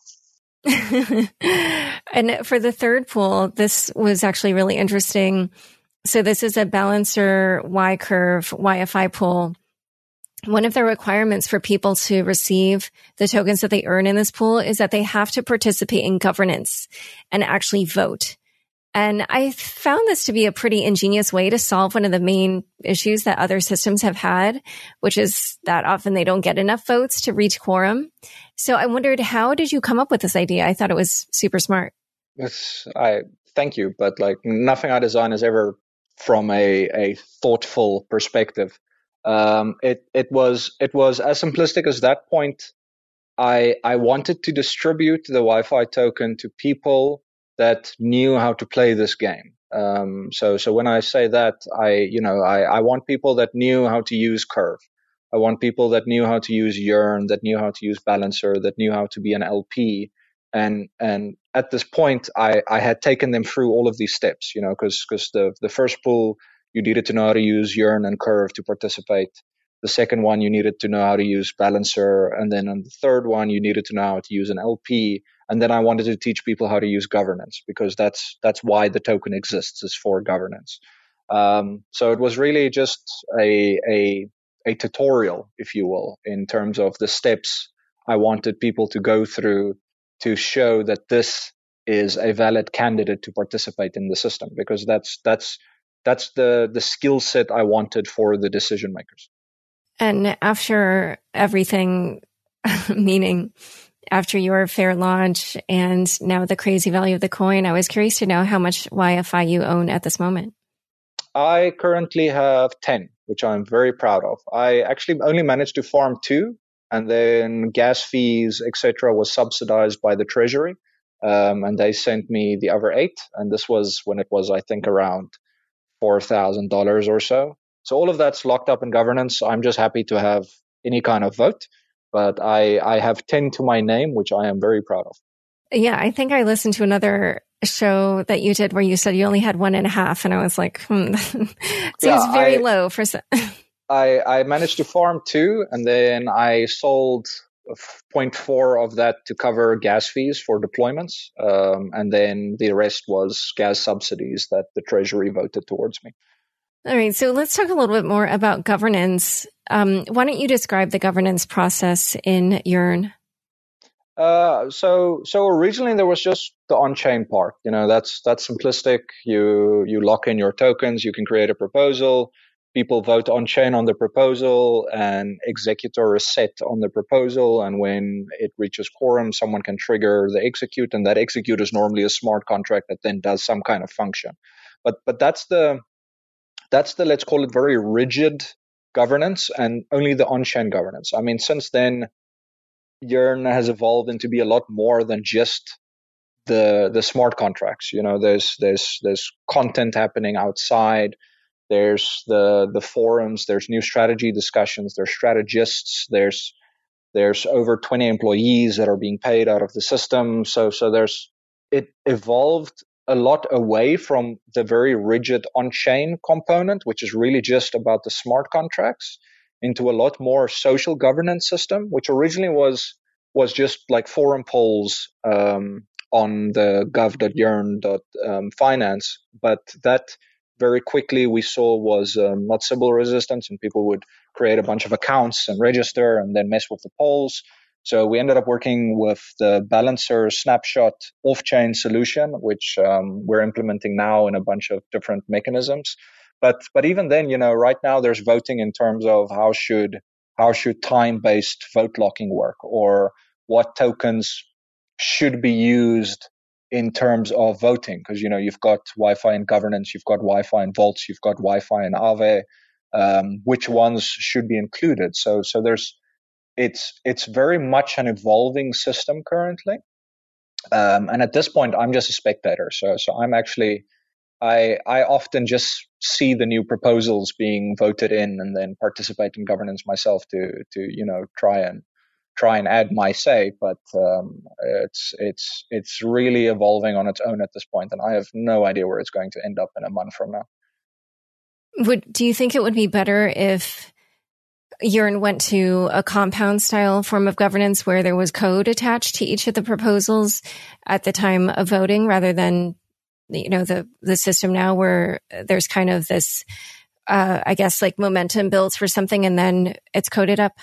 And for the third pool, this was actually really interesting. So this is a Balancer Y-curve Wi-Fi pool. One of the requirements for people to receive the tokens that they earn in this pool is that they have to participate in governance and actually vote. And I found this to be a pretty ingenious way to solve one of the main issues that other systems have had, which is that often they don't get enough votes to reach quorum. So I wondered, how did you come up with this idea? I thought it was super smart. Yes, I thank you, but like nothing I design is ever from a, a thoughtful perspective. Um, it it was it was as simplistic as that point. I I wanted to distribute the Wi-Fi token to people that knew how to play this game. Um, so so when I say that, I you know I, I want people that knew how to use Curve. I want people that knew how to use Yearn, that knew how to use Balancer, that knew how to be an L P. And and at this point, I, I had taken them through all of these steps, you know, because because the the first pool, you needed to know how to use Yearn and Curve to participate. The second one, you needed to know how to use Balancer. And then on the third one, you needed to know how to use an L P. And then I wanted to teach people how to use governance, because that's that's why the token exists, is for governance. Um, so it was really just a, a a tutorial, if you will, in terms of the steps I wanted people to go through to show that this is a valid candidate to participate in the system, because that's that's that's the the skill set I wanted for the decision makers. And after everything, meaning after your fair launch and now the crazy value of the coin, I was curious to know how much Y F I you own at this moment. I currently have ten, which I'm very proud of. I actually only managed to farm two, and then gas fees, et cetera, was subsidized by the Treasury, um, and they sent me the other eight. And this was when it was, I think, around four thousand dollars or so. So all of that's locked up in governance. I'm just happy to have any kind of vote, but I, I have ten to my name, which I am very proud of. Yeah, I think I listened to another show that you did where you said you only had one and a half, and I was like, hmm, seems yeah, very I, low for. I I managed to farm two, and then I sold zero point four of that to cover gas fees for deployments, um, and then the rest was gas subsidies that the Treasury voted towards me. All right, so let's talk a little bit more about governance. Um, why don't you describe the governance process in Yearn? Uh, so so originally there was just the on-chain part. You know, that's that's simplistic. You you lock in your tokens. You can create a proposal. People vote on-chain on the proposal, and executor is set on the proposal. And when it reaches quorum, someone can trigger the execute, and that execute is normally a smart contract that then does some kind of function. But but that's the That's the, let's call it, very rigid governance, and only the on-chain governance. I mean, since then, Yearn has evolved into be a lot more than just the the smart contracts. You know, there's there's there's content happening outside. There's the the forums. There's new strategy discussions. There's strategists. There's there's over twenty employees that are being paid out of the system. So so there's it evolved a lot away from the very rigid on-chain component, which is really just about the smart contracts, into a lot more social governance system, which originally was was just like forum polls um, on the gov dot yearn dot finance. But that very quickly we saw was um, not Sybil resistance, and people would create a bunch of accounts and register and then mess with the polls. So we ended up working with the Balancer snapshot off-chain solution, which um, we're implementing now in a bunch of different mechanisms. But but even then, you know, right now there's voting in terms of how should how should time-based vote locking work, or what tokens should be used in terms of voting. Because, you know, you've got Wi-Fi in governance, you've got Wi-Fi in vaults, you've got Wi-Fi in Aave. Um, which ones should be included? So so there's It's it's very much an evolving system currently, um, and at this point, I'm just a spectator. So so I'm actually I I often just see the new proposals being voted in, and then participate in governance myself to to you know try and try and add my say. But um, it's it's it's really evolving on its own at this point, and I have no idea where it's going to end up in a month from now. Would do you think it would be better if Yearn went to a compound style form of governance where there was code attached to each of the proposals at the time of voting, rather than, you know, the, the system now where there's kind of this, uh, I guess, like momentum built for something and then it's coded up?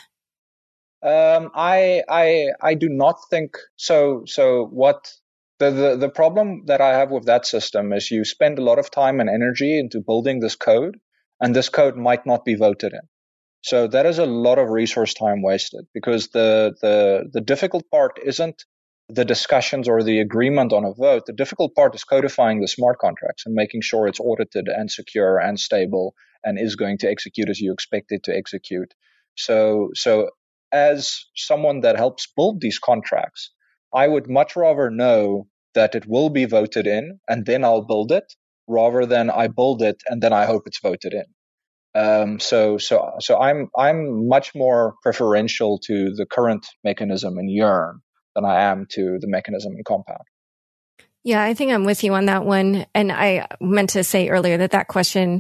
Um, I, I, I do not think so. So what the, the, the problem that I have with that system is you spend a lot of time and energy into building this code, and this code might not be voted in. So that is a lot of resource time wasted, because the, the, the difficult part isn't the discussions or the agreement on a vote. The difficult part is codifying the smart contracts and making sure it's audited and secure and stable and is going to execute as you expect it to execute. So, so as someone that helps build these contracts, I would much rather know that it will be voted in and then I'll build it, rather than I build it and then I hope it's voted in. Um, so, so, so I'm, I'm much more preferential to the current mechanism in Yearn than I am to the mechanism in Compound. Yeah, I think I'm with you on that one. And I meant to say earlier that that question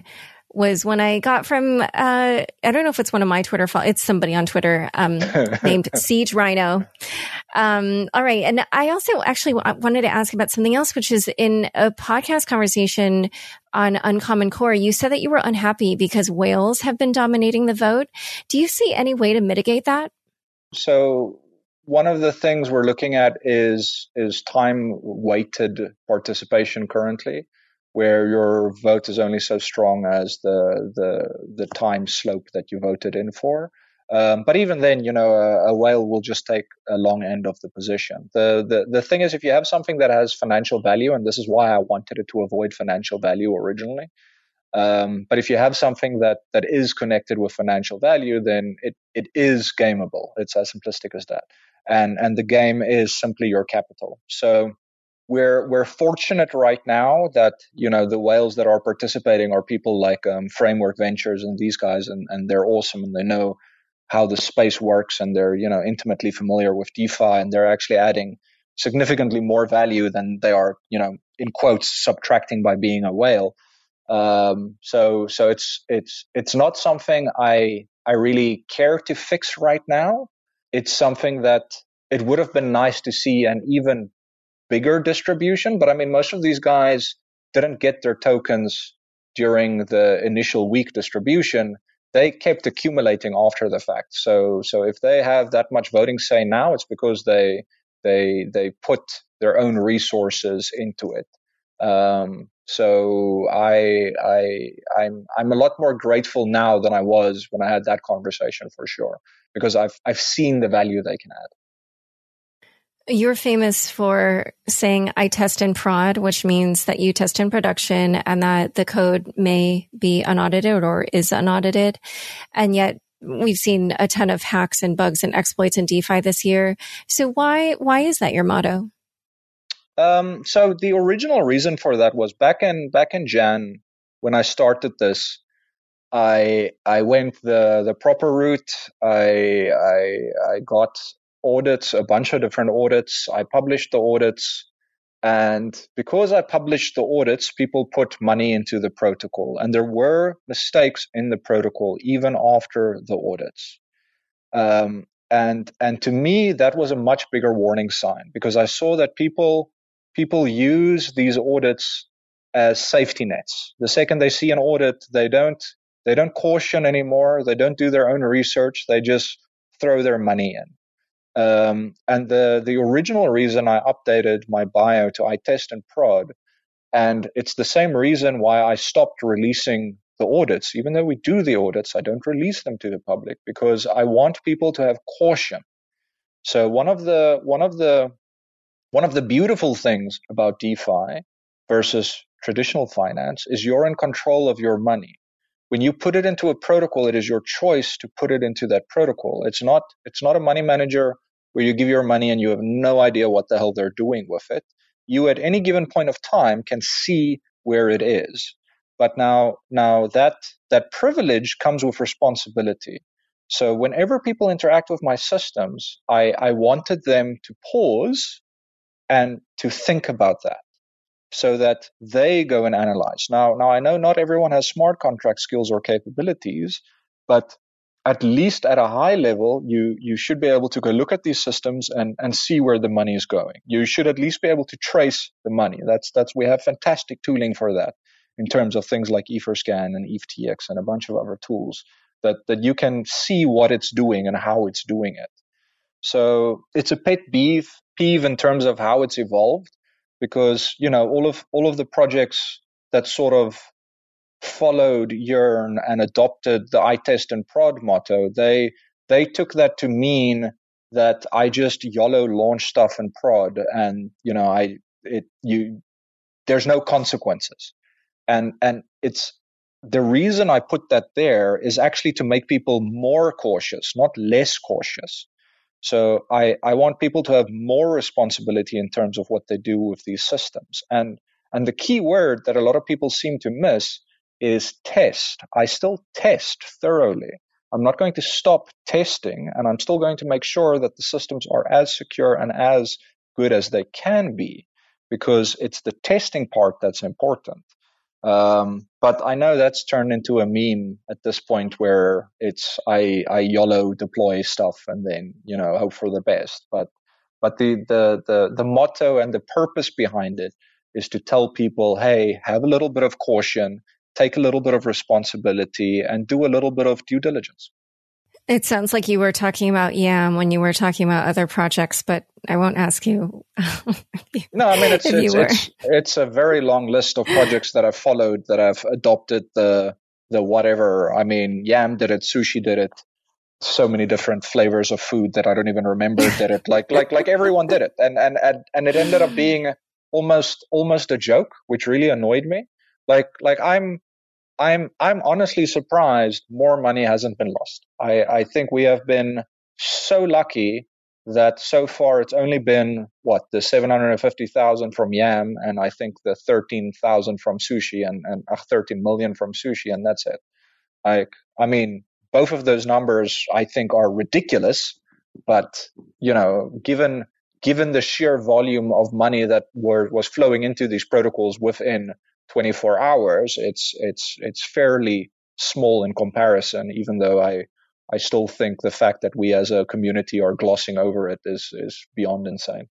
was when I got from, uh, I don't know if it's one of my Twitter, fo- it's somebody on Twitter um, named Siege Rhino. Um, all right. And I also actually w- wanted to ask about something else, which is in a podcast conversation on Uncommon Core, you said that you were unhappy because whales have been dominating the vote. Do you see any way to mitigate that? So one of the things we're looking at is is time-weighted participation currently, where your vote is only so strong as the the the time slope that you voted in for. Um, but even then, you know, a, a whale will just take a long end of the position. The, the the thing is, if you have something that has financial value, and this is why I wanted it to avoid financial value originally. Um, but if you have something that that is connected with financial value, then it it is gameable. It's as simplistic as that. And and the game is simply your capital. So we're we're fortunate right now that, you know, the whales that are participating are people like um, Framework Ventures and these guys, and, and they're awesome and they know how the space works and they're, you know, intimately familiar with DeFi, and they're actually adding significantly more value than they are, you know, in quotes, subtracting by being a whale. Um, so so it's it's it's not something I I really care to fix right now. It's something that it would have been nice to see an even bigger distribution, but I mean, most of these guys didn't get their tokens during the initial week distribution. They kept accumulating after the fact. So, so if they have that much voting say now, it's because they they they put their own resources into it. Um, so I I I'm I'm a lot more grateful now than I was when I had that conversation, for sure, because I've I've seen the value they can add. You're famous for saying I test in prod, which means that you test in production and that the code may be unaudited or is unaudited. And yet we've seen a ton of hacks and bugs and exploits in DeFi this year. So why, why is that your motto? Um, so the original reason for that was back in, back in Jan, when I started this, I, I went the, the proper route. I, I, I got audits, a bunch of different audits. I published the audits. And because I published the audits, people put money into the protocol. And there were mistakes in the protocol even after the audits. Um, and, and to me, that was a much bigger warning sign, because I saw that people, people use these audits as safety nets. The second they see an audit, they don't, they don't caution anymore. They don't do their own research. They just throw their money in. Um, and the, the original reason I updated my bio to I test and prod, and it's the same reason why I stopped releasing the audits. Even though we do the audits, I don't release them to the public because I want people to have caution. So one of the one of the one of the beautiful things about DeFi versus traditional finance is you're in control of your money. When you put it into a protocol, it is your choice to put it into that protocol. It's not, it's not a money manager where you give your money and you have no idea what the hell they're doing with it. You at any given point of time can see where it is. But now, now that, that privilege comes with responsibility. So whenever people interact with my systems, I, I wanted them to pause and to think about that, so that they go and analyze. Now, now I know not everyone has smart contract skills or capabilities, but at least at a high level, you, you should be able to go look at these systems and, and see where the money is going. You should at least be able to trace the money. That's, that's, we have fantastic tooling for that in terms of things like Etherscan and E T H T X and a bunch of other tools that, that you can see what it's doing and how it's doing it. So it's a pet peeve, peeve in terms of how it's evolved. Because, you know, all of all of the projects that sort of followed Yearn and adopted the I test and prod motto, they they took that to mean that I just YOLO launch stuff and prod, and you know, I it you there's no consequences, and and it's the reason I put that there is actually to make people more cautious, not less cautious. So I, I want people to have more responsibility in terms of what they do with these systems. And, and the key word that a lot of people seem to miss is test. I still test thoroughly. I'm not going to stop testing, and I'm still going to make sure that the systems are as secure and as good as they can be, because it's the testing part that's important. Um, but I know that's turned into a meme at this point where it's I, I YOLO deploy stuff and then, you know, hope for the best. But but the, the, the, the motto and the purpose behind it is to tell people, hey, have a little bit of caution, take a little bit of responsibility, and do a little bit of due diligence. It sounds like you were talking about Yam when you were talking about other projects, but I won't ask you. No, I mean, it's it's, it's it's a very long list of projects that I've followed, that I've adopted the the whatever. I mean, Yam did it, Sushi did it, so many different flavors of food that I don't even remember did it. Like like like everyone did it, and and and and it ended up being almost almost a joke, which really annoyed me. Like like I'm. I'm I'm honestly surprised more money hasn't been lost. I, I think we have been so lucky that so far it's only been, what, the seven hundred fifty thousand from Yam, and I think the thirteen thousand from Sushi, and, and uh, thirteen million from Sushi, and that's it. Like, I mean, both of those numbers I think are ridiculous, but, you know, given given the sheer volume of money that were was flowing into these protocols within twenty-four hours, it's it's it's fairly small in comparison, even though I I still think the fact that we as a community are glossing over it is is beyond insane.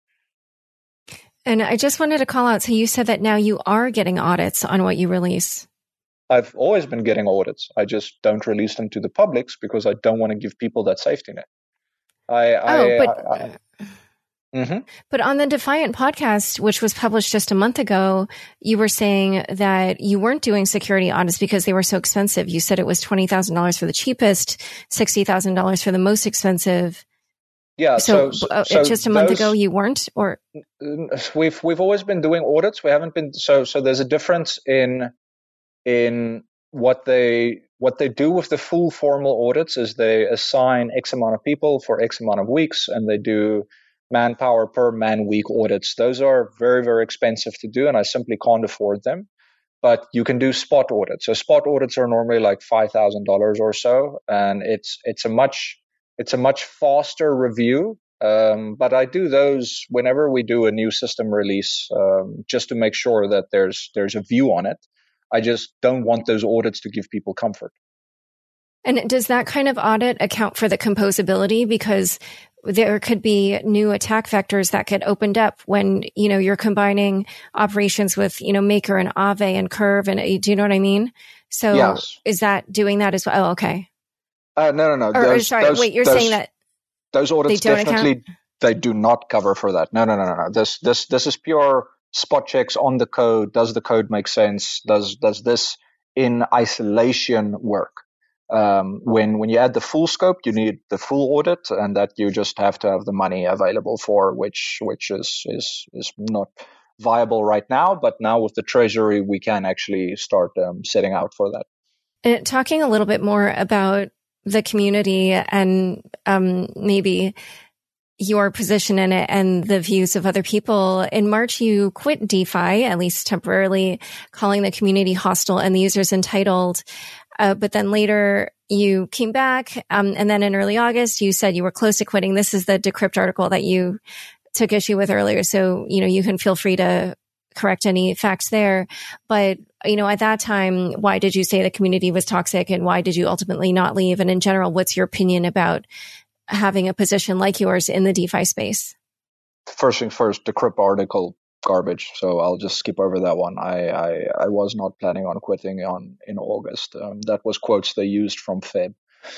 And I just wanted to call out, so you said that now you are getting audits on what you release. I've always been getting audits. I just don't release them to the publics because I don't want to give people that safety net. I, oh, I, but I, I, Mm-hmm. But on the Defiant podcast, which was published just a month ago, you were saying that you weren't doing security audits because they were so expensive. You said it was twenty thousand dollars for the cheapest, sixty thousand dollars for the most expensive. Yeah. So, so, uh, so just a month those, ago, you weren't, or we've we've always been doing audits. We haven't been. So so there's a difference in in what they what they do with the full formal audits is they assign X amount of people for X amount of weeks, and they do manpower per man week audits. Those are very, very expensive to do, and I simply can't afford them. But you can do spot audits. So spot audits are normally like five thousand dollars or so, and it's it's a much it's a much faster review. Um, but I do those whenever we do a new system release, um, just to make sure that there's there's a view on it. I just don't want those audits to give people comfort. And does that kind of audit account for the composability? Because there could be new attack vectors that get opened up when, you know, you're combining operations with, you know, Maker and Aave and Curve. And do you know what I mean? So yes. Is that doing that as well? Oh, okay. Uh, no, no, no. Or, those, or sorry, those, wait, you're those, saying that those audits they don't definitely, account? They do not cover for that. No, no, no, no, no. This, this, this is pure spot checks on the code. Does the code make sense? Does, does this in isolation work? Um, when, when you add the full scope, you need the full audit, and that you just have to have the money available for, which, which is, is, is not viable right now. But now with the treasury, we can actually start um, setting out for that. And talking a little bit more about the community and um, maybe your position in it and the views of other people. In March, you quit DeFi, at least temporarily, calling the community hostile and the users entitled. Uh, but then later you came back. Um, and then in early August, you said you were close to quitting. This is the Decrypt article that you took issue with earlier. So, you know, you can feel free to correct any facts there. But, you know, at that time, why did you say the community was toxic, and why did you ultimately not leave? And in general, what's your opinion about having a position like yours in the DeFi space? First thing first, Decrypt article, garbage. So I'll just skip over that one. I, I, I was not planning on quitting on in August. Um, that was quotes they used from Feb.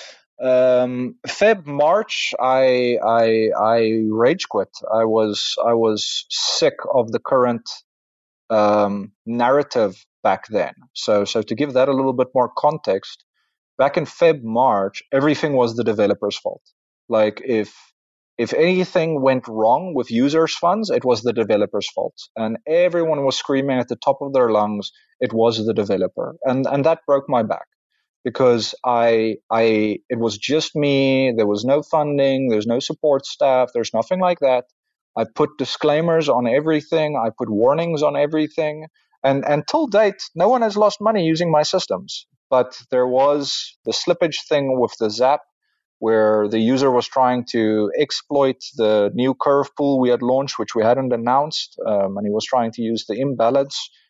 Um, Feb, March, I, I, I rage quit. I was, I was sick of the current um, narrative back then. So, so to give that a little bit more context, back in Feb, March, everything was the developer's fault. Like if if anything went wrong with users' funds, it was the developer's fault. And everyone was screaming at the top of their lungs, it was the developer. And and that broke my back, because I I it was just me, there was no funding, there's no support staff, there's nothing like that. I put disclaimers on everything, I put warnings on everything. And and till date, no one has lost money using my systems. But there was the slippage thing with the Zap, where the user was trying to exploit the new curve pool we had launched, which we hadn't announced, um, and he was trying to use the imbalance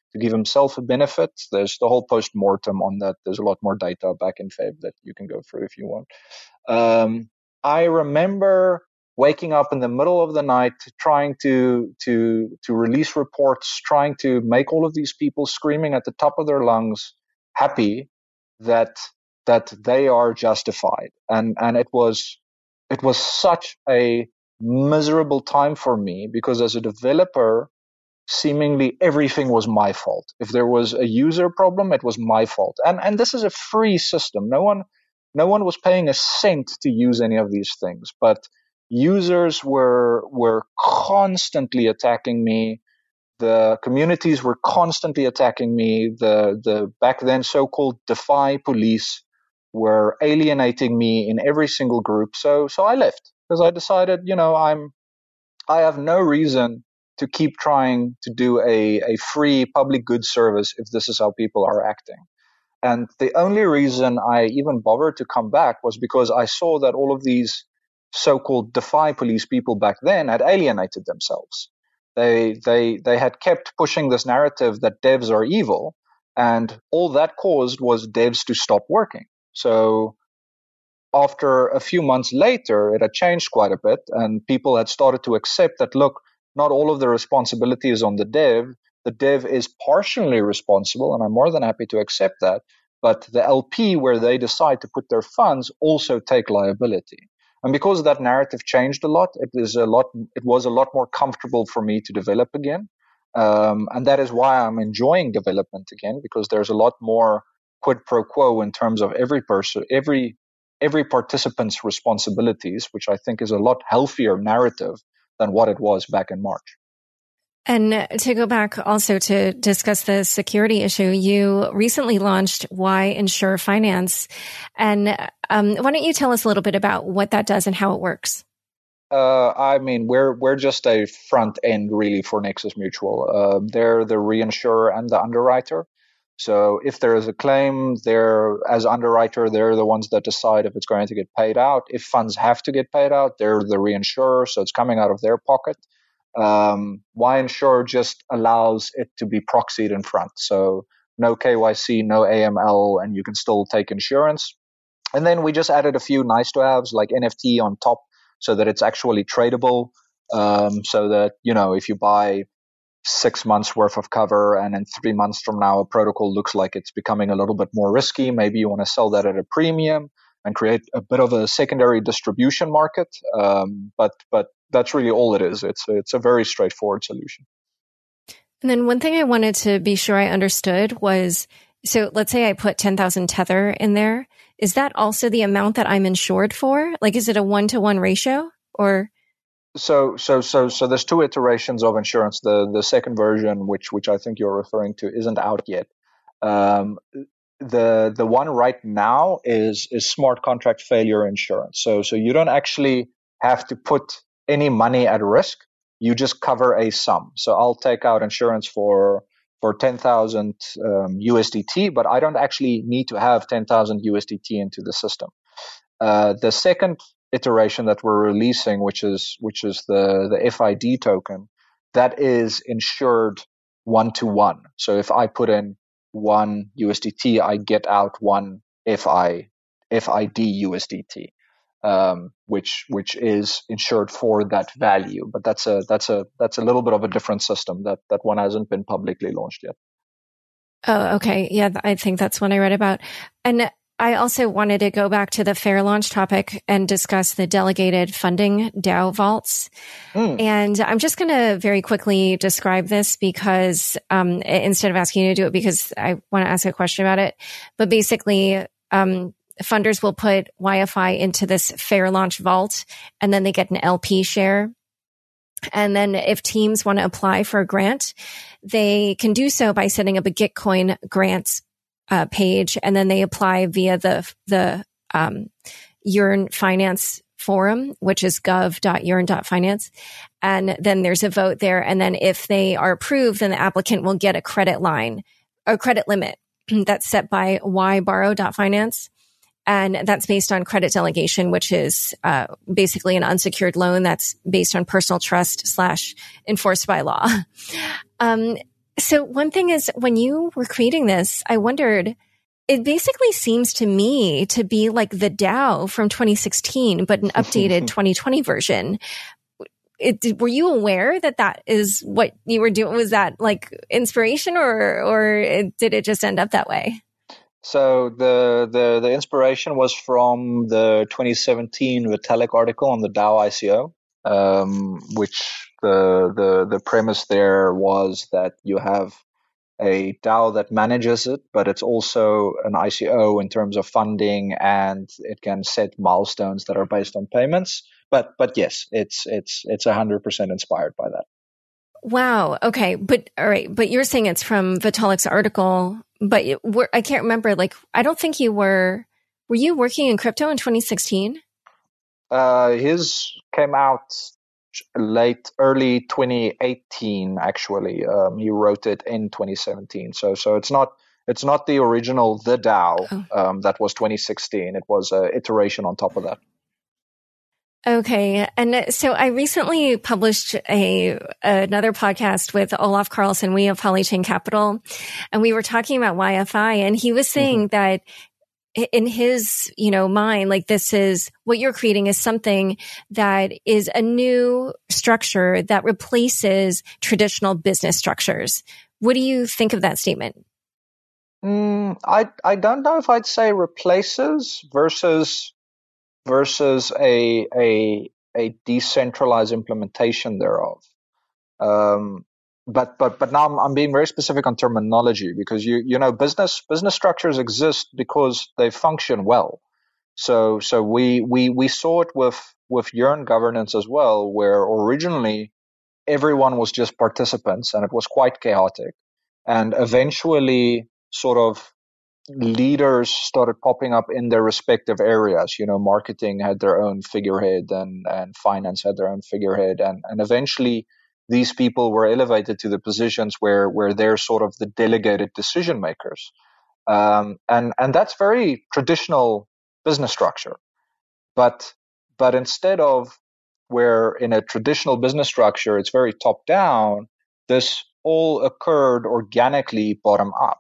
to give himself a benefit. There's the whole post-mortem on that. There's a lot more data back in Feb that you can go through if you want. Um, I remember waking up in the middle of the night, trying to to to release reports, trying to make all of these people screaming at the top of their lungs, happy that that they are justified. And and it was it was such a miserable time for me, because as a developer, seemingly everything was my fault. If there was a user problem, it was my fault. And and this is a free system. No one no one was paying a cent to use any of these things, but users were were constantly attacking me. The communities were constantly attacking me. The the back then so-called DeFi police were alienating me in every single group. So so I left, because I decided, you know, I'm I have no reason to keep trying to do a, a free public good service if this is how people are acting. And the only reason I even bothered to come back was because I saw that all of these so-called DeFi police people back then had alienated themselves. They they they had kept pushing this narrative that devs are evil, and all that caused was devs to stop working. So after a few months later, it had changed quite a bit, and people had started to accept that, look, not all of the responsibility is on the dev. The dev is partially responsible, and I'm more than happy to accept that. But the L P, where they decide to put their funds, also take liability. And because that narrative changed a lot, it is a lot. It was a lot more comfortable for me to develop again, um, and that is why I'm enjoying development again, because there's a lot more quid pro quo in terms of every person, every every participant's responsibilities, which I think is a lot healthier narrative than what it was back in March. And to go back also to discuss the security issue, you recently launched Why Insure Finance. And um, why don't you tell us a little bit about what that does and how it works? Uh, I mean, we're we're just a front end really for Nexus Mutual. Uh, they're the reinsurer and the underwriter. So if there is a claim, they're, as underwriter, they're the ones that decide if it's going to get paid out. If funds have to get paid out, they're the reinsurer, so it's coming out of their pocket. Um, Why Insure just allows it to be proxied in front. So no K Y C, no A M L, and you can still take insurance. And then we just added a few nice to haves like N F T on top, so that it's actually tradable. Um, so that, you know, if you buy six months worth of cover and in three months from now a protocol looks like it's becoming a little bit more risky, maybe you want to sell that at a premium and create a bit of a secondary distribution market. Um, but but that's really all it is. It's it's a very straightforward solution. And then one thing I wanted to be sure I understood was, so let's say I put ten thousand Tether in there. Is that also the amount that I'm insured for? Like, is it a one-to-one ratio or? So, so, so, so there's two iterations of insurance. The the second version, which which I think you're referring to, isn't out yet. Um, the the one right now is is smart contract failure insurance. So, so you don't actually have to put any money at risk. You just cover a sum. So I'll take out insurance for for ten thousand um, U S D T, but I don't actually need to have ten thousand U S D T into the system. Uh, the second iteration that we're releasing, which is which is the the F I D token, that is insured one to one. So if I put in one U S D T, I get out one F I F I D U S D T, um, which which is insured for that value. But that's a that's a that's a little bit of a different system. That that one hasn't been publicly launched yet. Oh, okay. Yeah, I think that's one I read about. And I also wanted to go back to the fair launch topic and discuss the delegated funding DAO vaults. Mm. And I'm just going to very quickly describe this because um, instead of asking you to do it, because I want to ask a question about it. But basically, um, funders will put Y F I into this fair launch vault, and then they get an L P share. And then if teams want to apply for a grant, they can do so by setting up a Gitcoin grants Uh, page, and then they apply via the the um, Yearn Finance forum, which is gov dot yearn dot finance, and then there's a vote there. And then if they are approved, then the applicant will get a credit line, a credit limit that's set by y borrow dot finance, and that's based on credit delegation, which is uh, basically an unsecured loan that's based on personal trust slash enforced by law. Um, So one thing is, when you were creating this, I wondered, it basically seems to me to be like the Dow from twenty sixteen, but an updated twenty twenty version. It, were you aware that that is what you were doing? Was that like inspiration, or or it, did it just end up that way? So the, the the inspiration was from the twenty seventeen Vitalik article on the Dow I C O, um, which the the the premise there was that you have a DAO that manages it, but it's also an I C O in terms of funding, and it can set milestones that are based on payments. But but yes, it's it's it's a hundred percent inspired by that. Wow. Okay. But all right. But you're saying it's from Vitalik's article, but it, we're, I can't remember. Like, I don't think you were. Were you working in crypto in twenty sixteen? Uh, his came out late, early twenty eighteen. Actually, um, he wrote it in twenty seventeen. So, so it's not it's not the original The Dow. Oh. Um, that was twenty sixteen. It was an iteration on top of that. Okay. And so I recently published a another podcast with Olaf Carlson, we of Polychain Capital, and we were talking about Y F I, and he was saying mm-hmm. that in his, you know, mind, like, this is what you're creating is something that is a new structure that replaces traditional business structures. What do you think of that statement? Mm, I I don't know if I'd say replaces versus versus a a a decentralized implementation thereof. Um, But but but now I'm, I'm being very specific on terminology, because you you know business business structures exist because they function well. So so we we we saw it with with Yearn governance as well, where originally everyone was just participants and it was quite chaotic, and eventually sort of leaders started popping up in their respective areas. You know, marketing had their own figurehead, and and finance had their own figurehead, and and eventually these people were elevated to the positions where, where they're sort of the delegated decision makers. Um, and, and that's very traditional business structure. But, but instead of where in a traditional business structure, it's very top down, this all occurred organically bottom up.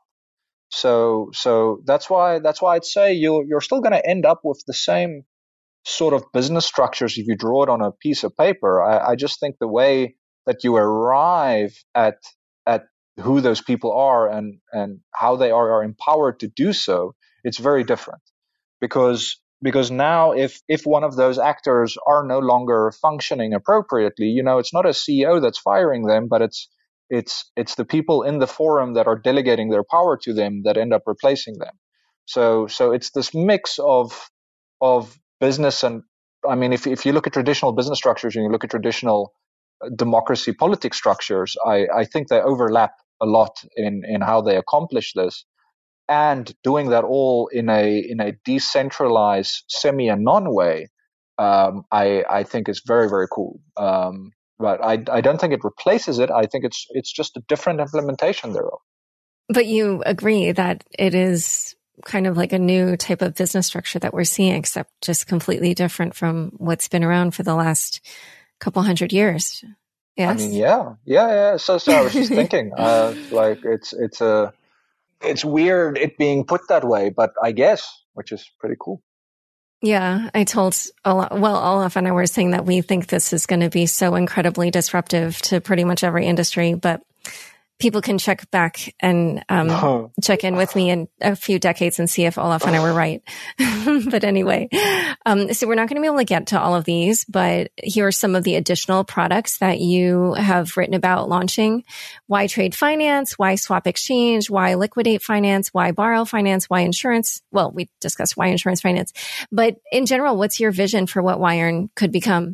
So, so that's why, that's why I'd say you're, you're still going to end up with the same sort of business structures if you draw it on a piece of paper. I, I just think the way that you arrive at at who those people are and and how they are, are empowered to do so, it's very different. Because because now if if one of those actors are no longer functioning appropriately, you know, it's not a C E O that's firing them, but it's it's it's the people in the forum that are delegating their power to them that end up replacing them. So so it's this mix of of business and, I mean, if if you look at traditional business structures and you look at traditional democracy politics structures, I, I think they overlap a lot in, in how they accomplish this, and doing that all in a in a decentralized, semi-anon way. Um, I I think is very very cool. Um, but I I don't think it replaces it. I think it's it's just a different implementation thereof. But you agree that it is kind of like a new type of business structure that we're seeing, except just completely different from what's been around for the last couple hundred years. Yes. I mean, yeah, yeah, yeah. So, so I was just thinking, uh, like it's it's a it's weird it being put that way, but I guess, which is pretty cool. Yeah, I told Olaf, well, Olaf and I were saying that we think this is going to be so incredibly disruptive to pretty much every industry, but people can check back and um, no. check in with me in a few decades and see if Olaf and I were right. But anyway, um, so we're not going to be able to get to all of these, but here are some of the additional products that you have written about launching. Why trade finance? Why swap exchange? Why liquidate finance? Why borrow finance? Why insurance? Well, we discussed why insurance finance, but in general, what's your vision for what Yearn could become?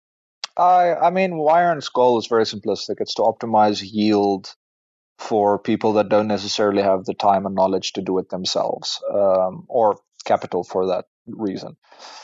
I, I mean, Yearn's goal is very simplistic. It's to optimize yield for people that don't necessarily have the time and knowledge to do it themselves, um, or capital for that reason.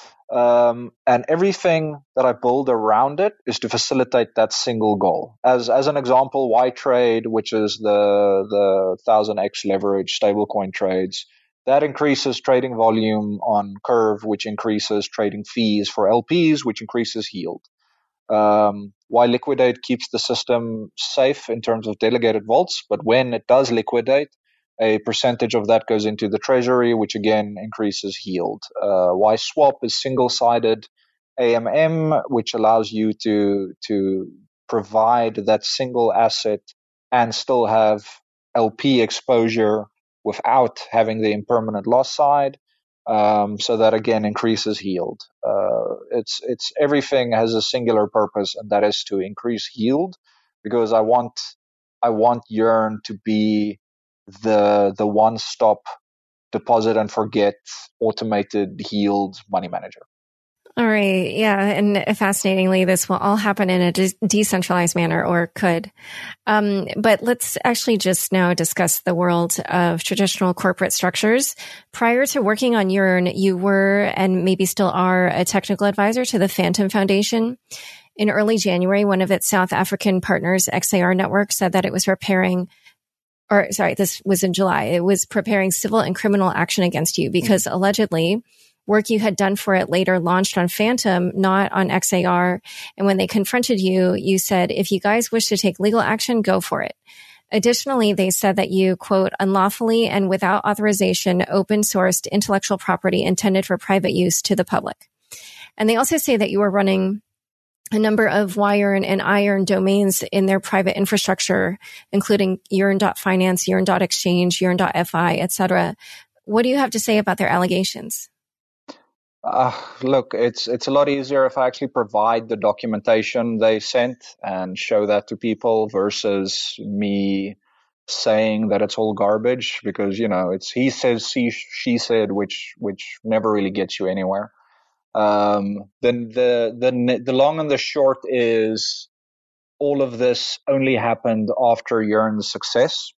Um, and everything that I build around it is to facilitate that single goal. As as an example, Y-Trade, which is the the one thousand x leverage stablecoin trades, that increases trading volume on Curve, which increases trading fees for L Ps, which increases yield. Um, why liquidate keeps the system safe in terms of delegated vaults, but when it does liquidate, a percentage of that goes into the treasury, which again increases yield. Uh, why swap is single-sided A M M, which allows you to to provide that single asset and still have L P exposure without having the impermanent loss side. Um, so that again increases yield. Uh, it's it's everything has a singular purpose, and that is to increase yield, because I want I want Yearn to be the the one-stop deposit and forget automated yield money manager. All right. Yeah. And fascinatingly, this will all happen in a de- decentralized manner, or could. Um, but let's actually just now discuss the world of traditional corporate structures. Prior to working on Yearn, you were, and maybe still are, a technical advisor to the Phantom Foundation. In early January, one of its South African partners, X A R Network, said that it was preparing or sorry, this was in July. It was preparing civil and criminal action against you because mm-hmm. allegedly work you had done for it later launched on Phantom, not on X A R. And when they confronted you, you said, if you guys wish to take legal action, go for it. Additionally, they said that you, quote, unlawfully and without authorization open sourced intellectual property intended for private use to the public. And they also say that you were running a number of Yearn and iYearn domains in their private infrastructure, including yearn dot finance, yearn dot exchange, yearn dot f i, et cetera. What do you have to say about their allegations? Uh, look, it's it's a lot easier if I actually provide the documentation they sent and show that to people versus me saying that it's all garbage, because, you know, it's he says, she, she said, which which never really gets you anywhere. Um, then the the the long and the short is all of this only happened after Yearn's success.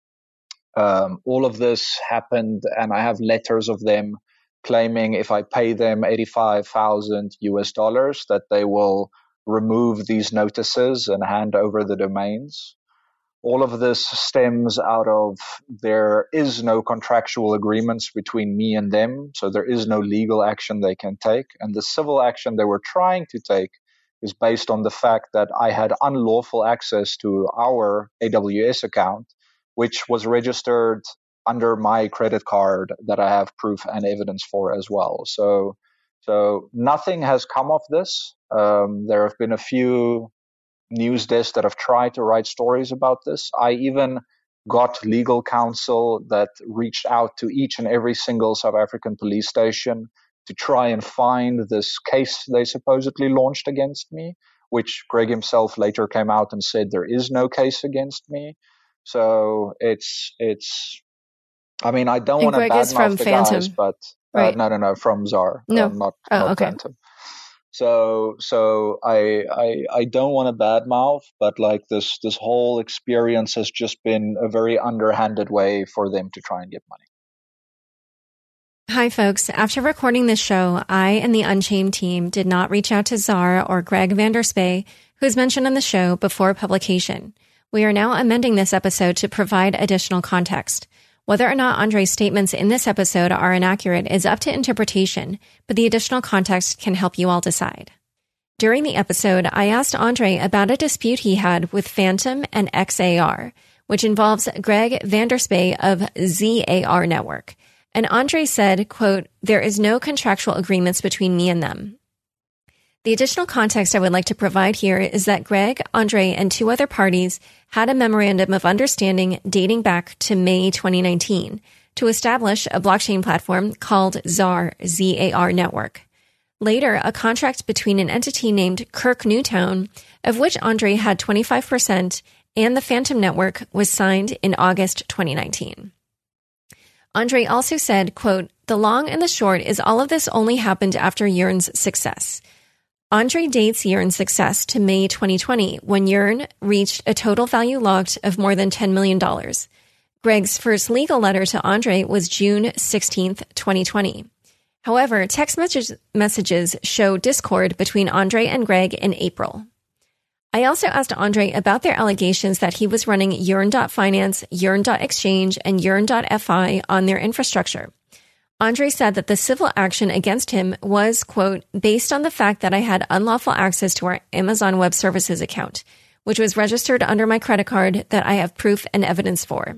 Um, all of this happened, and I have letters of them claiming if I pay them eighty-five thousand U S dollars that they will remove these notices and hand over the domains. All of this stems out of there is no contractual agreements between me and them, so there is no legal action they can take. And the civil action they were trying to take is based on the fact that I had unlawful access to our A W S account, which was registered under my credit card that I have proof and evidence for as well. So, so nothing has come of this. Um, there have been a few news desks that have tried to write stories about this. I even got legal counsel that reached out to each and every single South African police station to try and find this case they supposedly launched against me, which Greg himself later came out and said there is no case against me. So it's it's. I mean, I don't want to badmouth the Phantom. guys, but uh, right. no, no, no, from Zar, no, um, not, oh, not okay. Phantom. So, so I, I, I don't want to badmouth, but like this, this whole experience has just been a very underhanded way for them to try and get money. Hi, folks. After recording this show, I and the Unchained team did not reach out to Zar or Greg van der Spey, who's mentioned on the show, before publication. We are now amending this episode to provide additional context. Whether or not Andre's statements in this episode are inaccurate is up to interpretation, but the additional context can help you all decide. During the episode, I asked Andre about a dispute he had with Phantom and X A R, which involves Greg van der Spey of Z A R Network. And Andre said, quote, there is no contractual agreements between me and them. The additional context I would like to provide here is that Greg, Andre, and two other parties had a memorandum of understanding dating back to May twenty nineteen to establish a blockchain platform called Zar, Z A R Network. Later, a contract between an entity named Kirk Newtown, of which Andre had twenty-five percent, and the Phantom Network was signed in August twenty nineteen. Andre also said, quote, the long and the short is all of this only happened after Yearn's success. Andre dates Yearn's success to May twenty twenty, when Yearn reached a total value locked of more than ten million dollars. Greg's first legal letter to Andre was June sixteenth, twenty twenty. However, text messages, messages show discord between Andre and Greg in April. I also asked Andre about their allegations that he was running yearn dot finance, yearn dot exchange, and yearn dot f i on their infrastructure. Andre said that the civil action against him was, quote, based on the fact that I had unlawful access to our Amazon Web Services account, which was registered under my credit card that I have proof and evidence for.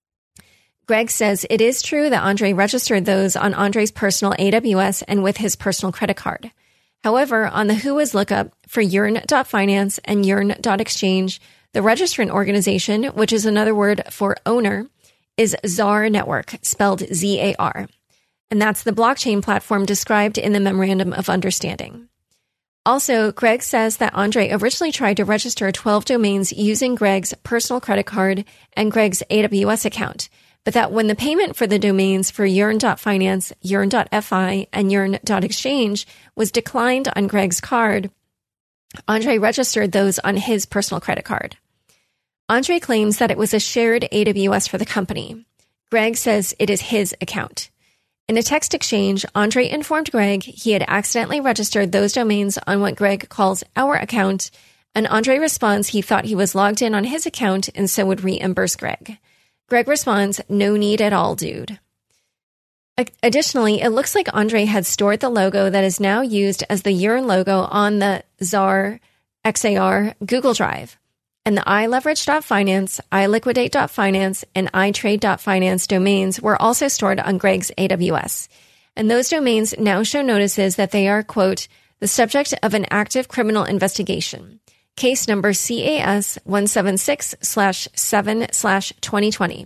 Greg says it is true that Andre registered those on Andre's personal A W S and with his personal credit card. However, on the Whois lookup for yearn dot finance and yearn dot exchange, the registrant organization, which is another word for owner, is Zar Network, spelled Z A R. And that's the blockchain platform described in the Memorandum of Understanding. Also, Greg says that Andre originally tried to register twelve domains using Greg's personal credit card and Greg's A W S account, but that when the payment for the domains for yearn dot finance, yearn dot F I, and yearn dot exchange was declined on Greg's card, Andre registered those on his personal credit card. Andre claims that it was a shared A W S for the company. Greg says it is his account. In a text exchange, Andre informed Greg he had accidentally registered those domains on what Greg calls our account, and Andre responds he thought he was logged in on his account and so would reimburse Greg. Greg responds, no need at all, dude. Additionally, it looks like Andre had stored the logo that is now used as the Yearn logo on the Zar X A R Google Drive. And the i leverage dot finance, i liquidate dot finance, and i trade dot finance domains were also stored on Greg's A W S. And those domains now show notices that they are, quote, the subject of an active criminal investigation. Case number C A S one seven six slash seven slash twenty twenty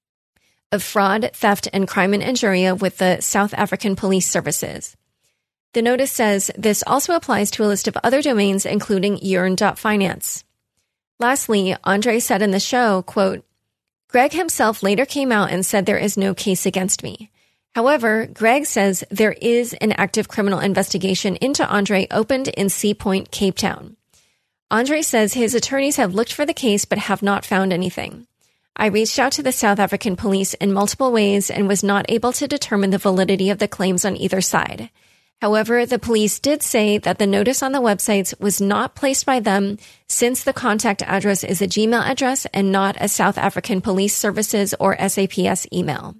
of fraud, theft, and crime and injuria with the South African Police Services. The notice says this also applies to a list of other domains, including yearn dot finance. Lastly, Andre said in the show, quote, Greg himself later came out and said there is no case against me. However, Greg says there is an active criminal investigation into Andre opened in Sea Point, Cape Town. Andre says his attorneys have looked for the case but have not found anything. I reached out to the South African police in multiple ways and was not able to determine the validity of the claims on either side. However, the police did say that the notice on the websites was not placed by them since the contact address is a Gmail address and not a South African Police Services or S A P S email.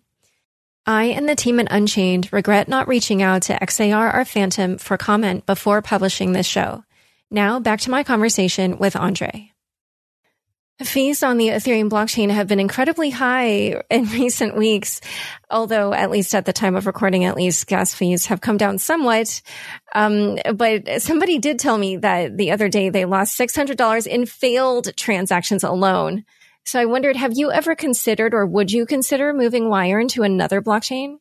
I and the team at Unchained regret not reaching out to X A R or Phantom for comment before publishing this show. Now back to my conversation with Andre. Fees on the Ethereum blockchain have been incredibly high in recent weeks, although at least at the time of recording, at least gas fees have come down somewhat. Um, but somebody did tell me that the other day they lost six hundred dollars in failed transactions alone. So I wondered, have you ever considered or would you consider moving Yearn to another blockchain?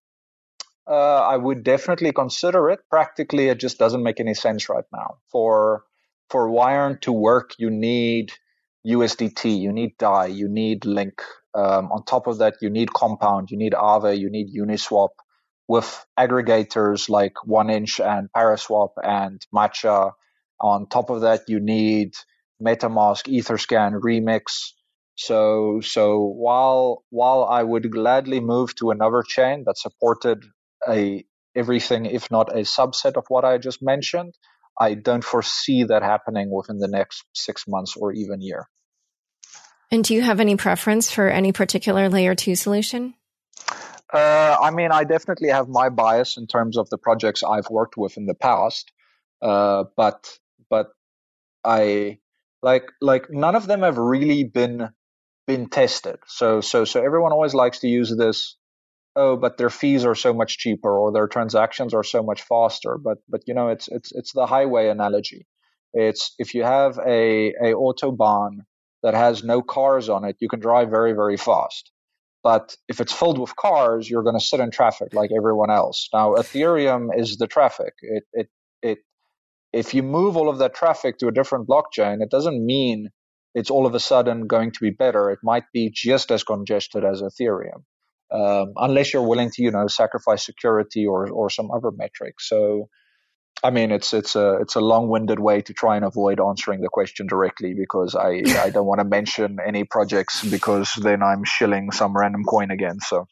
Uh, I would definitely consider it. Practically, it just doesn't make any sense right now. For for Yearn to work, you need U S D T, you need D A I, you need Link. Um, on top of that, you need Compound, you need Aave, you need Uniswap. With aggregators like one inch and Paraswap and Matcha. On top of that, you need MetaMask, Etherscan, Remix. So, so while while I would gladly move to another chain that supported a everything, if not a subset of what I just mentioned, I don't foresee that happening within the next six months or even year. And do you have any preference for any particular layer two solution? Uh, I mean, I definitely have my bias in terms of the projects I've worked with in the past, uh, but but I like like none of them have really been been tested. So so so everyone always likes to use this. Oh, but their fees are so much cheaper, or their transactions are so much faster. But but you know, it's it's it's the highway analogy. It's if you have a a autobahn that has no cars on it, you can drive very very fast. But if it's filled with cars, you're going to sit in traffic like everyone else. Now, Ethereum is the traffic. It it it. If you move all of that traffic to a different blockchain, it doesn't mean it's all of a sudden going to be better. It might be just as congested as Ethereum. Um, unless you're willing to, you know, sacrifice security or or some other metric. So, I mean, it's it's a it's a long-winded way to try and avoid answering the question directly, because I, I don't want to mention any projects because then I'm shilling some random coin again. So,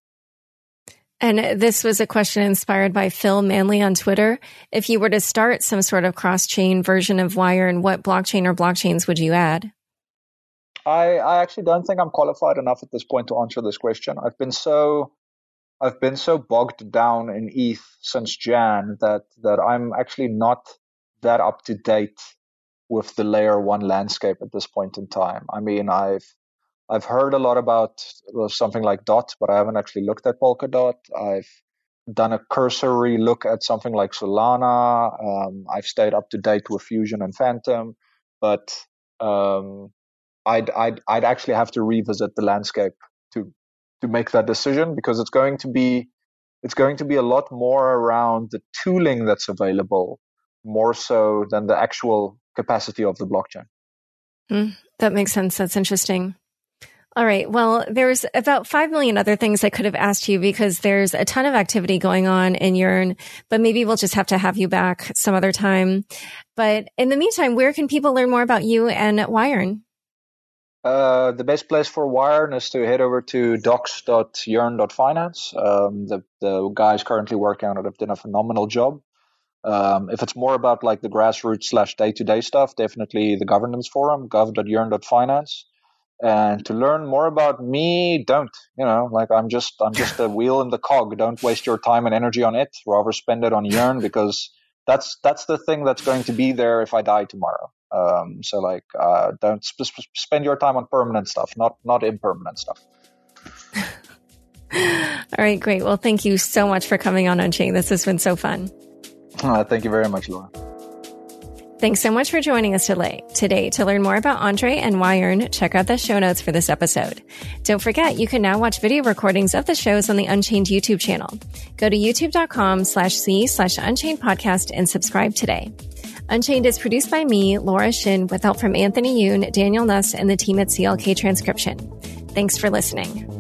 and this was a question inspired by Phil Manley on Twitter. If you were to start some sort of cross-chain version of Yearn, what blockchain or blockchains would you add? I, I actually don't think I'm qualified enough at this point to answer this question. I've been so I've been so bogged down in E T H since Jan that that I'm actually not that up to date with the layer one landscape at this point in time. I mean, I've I've heard a lot about well, something like Dot, but I haven't actually looked at Polkadot. I've done a cursory look at something like Solana. Um, I've stayed up to date with Fusion and Phantom, but um, I'd, I'd I'd actually have to revisit the landscape to to make that decision, because it's going to be it's going to be a lot more around the tooling that's available, more so than the actual capacity of the blockchain. Mm, that makes sense. That's interesting. All right. Well, there's about five million other things I could have asked you, because there's a ton of activity going on in Yearn, but maybe we'll just have to have you back some other time. But in the meantime, where can people learn more about you and Yearn? Uh, the best place for Yearn is to head over to docs dot yearn dot finance. Um, the, the guys currently working on it have done a phenomenal job. Um, if it's more about like the grassroots slash day-to-day stuff, definitely the governance forum, gov dot yearn dot finance. And to learn more about me, don't, you know, like I'm just, I'm just a wheel in the cog. Don't waste your time and energy on it. Rather spend it on Yearn, because that's, that's the thing that's going to be there if I die tomorrow. Um, so like, uh, don't sp- sp- spend your time on permanent stuff, not, not impermanent stuff. All right, great. Well, thank you so much for coming on Unchained. This has been so fun. Uh, thank you very much, Laura. Thanks so much for joining us today. Today, to learn more about Andre and Yearn, check out the show notes for this episode. Don't forget, you can now watch video recordings of the shows on the Unchained YouTube channel. Go to youtube.com slash C slash Unchained podcast and subscribe today. Unchained is produced by me, Laura Shin, with help from Anthony Yoon, Daniel Nuss, and the team at C L K Transcription. Thanks for listening.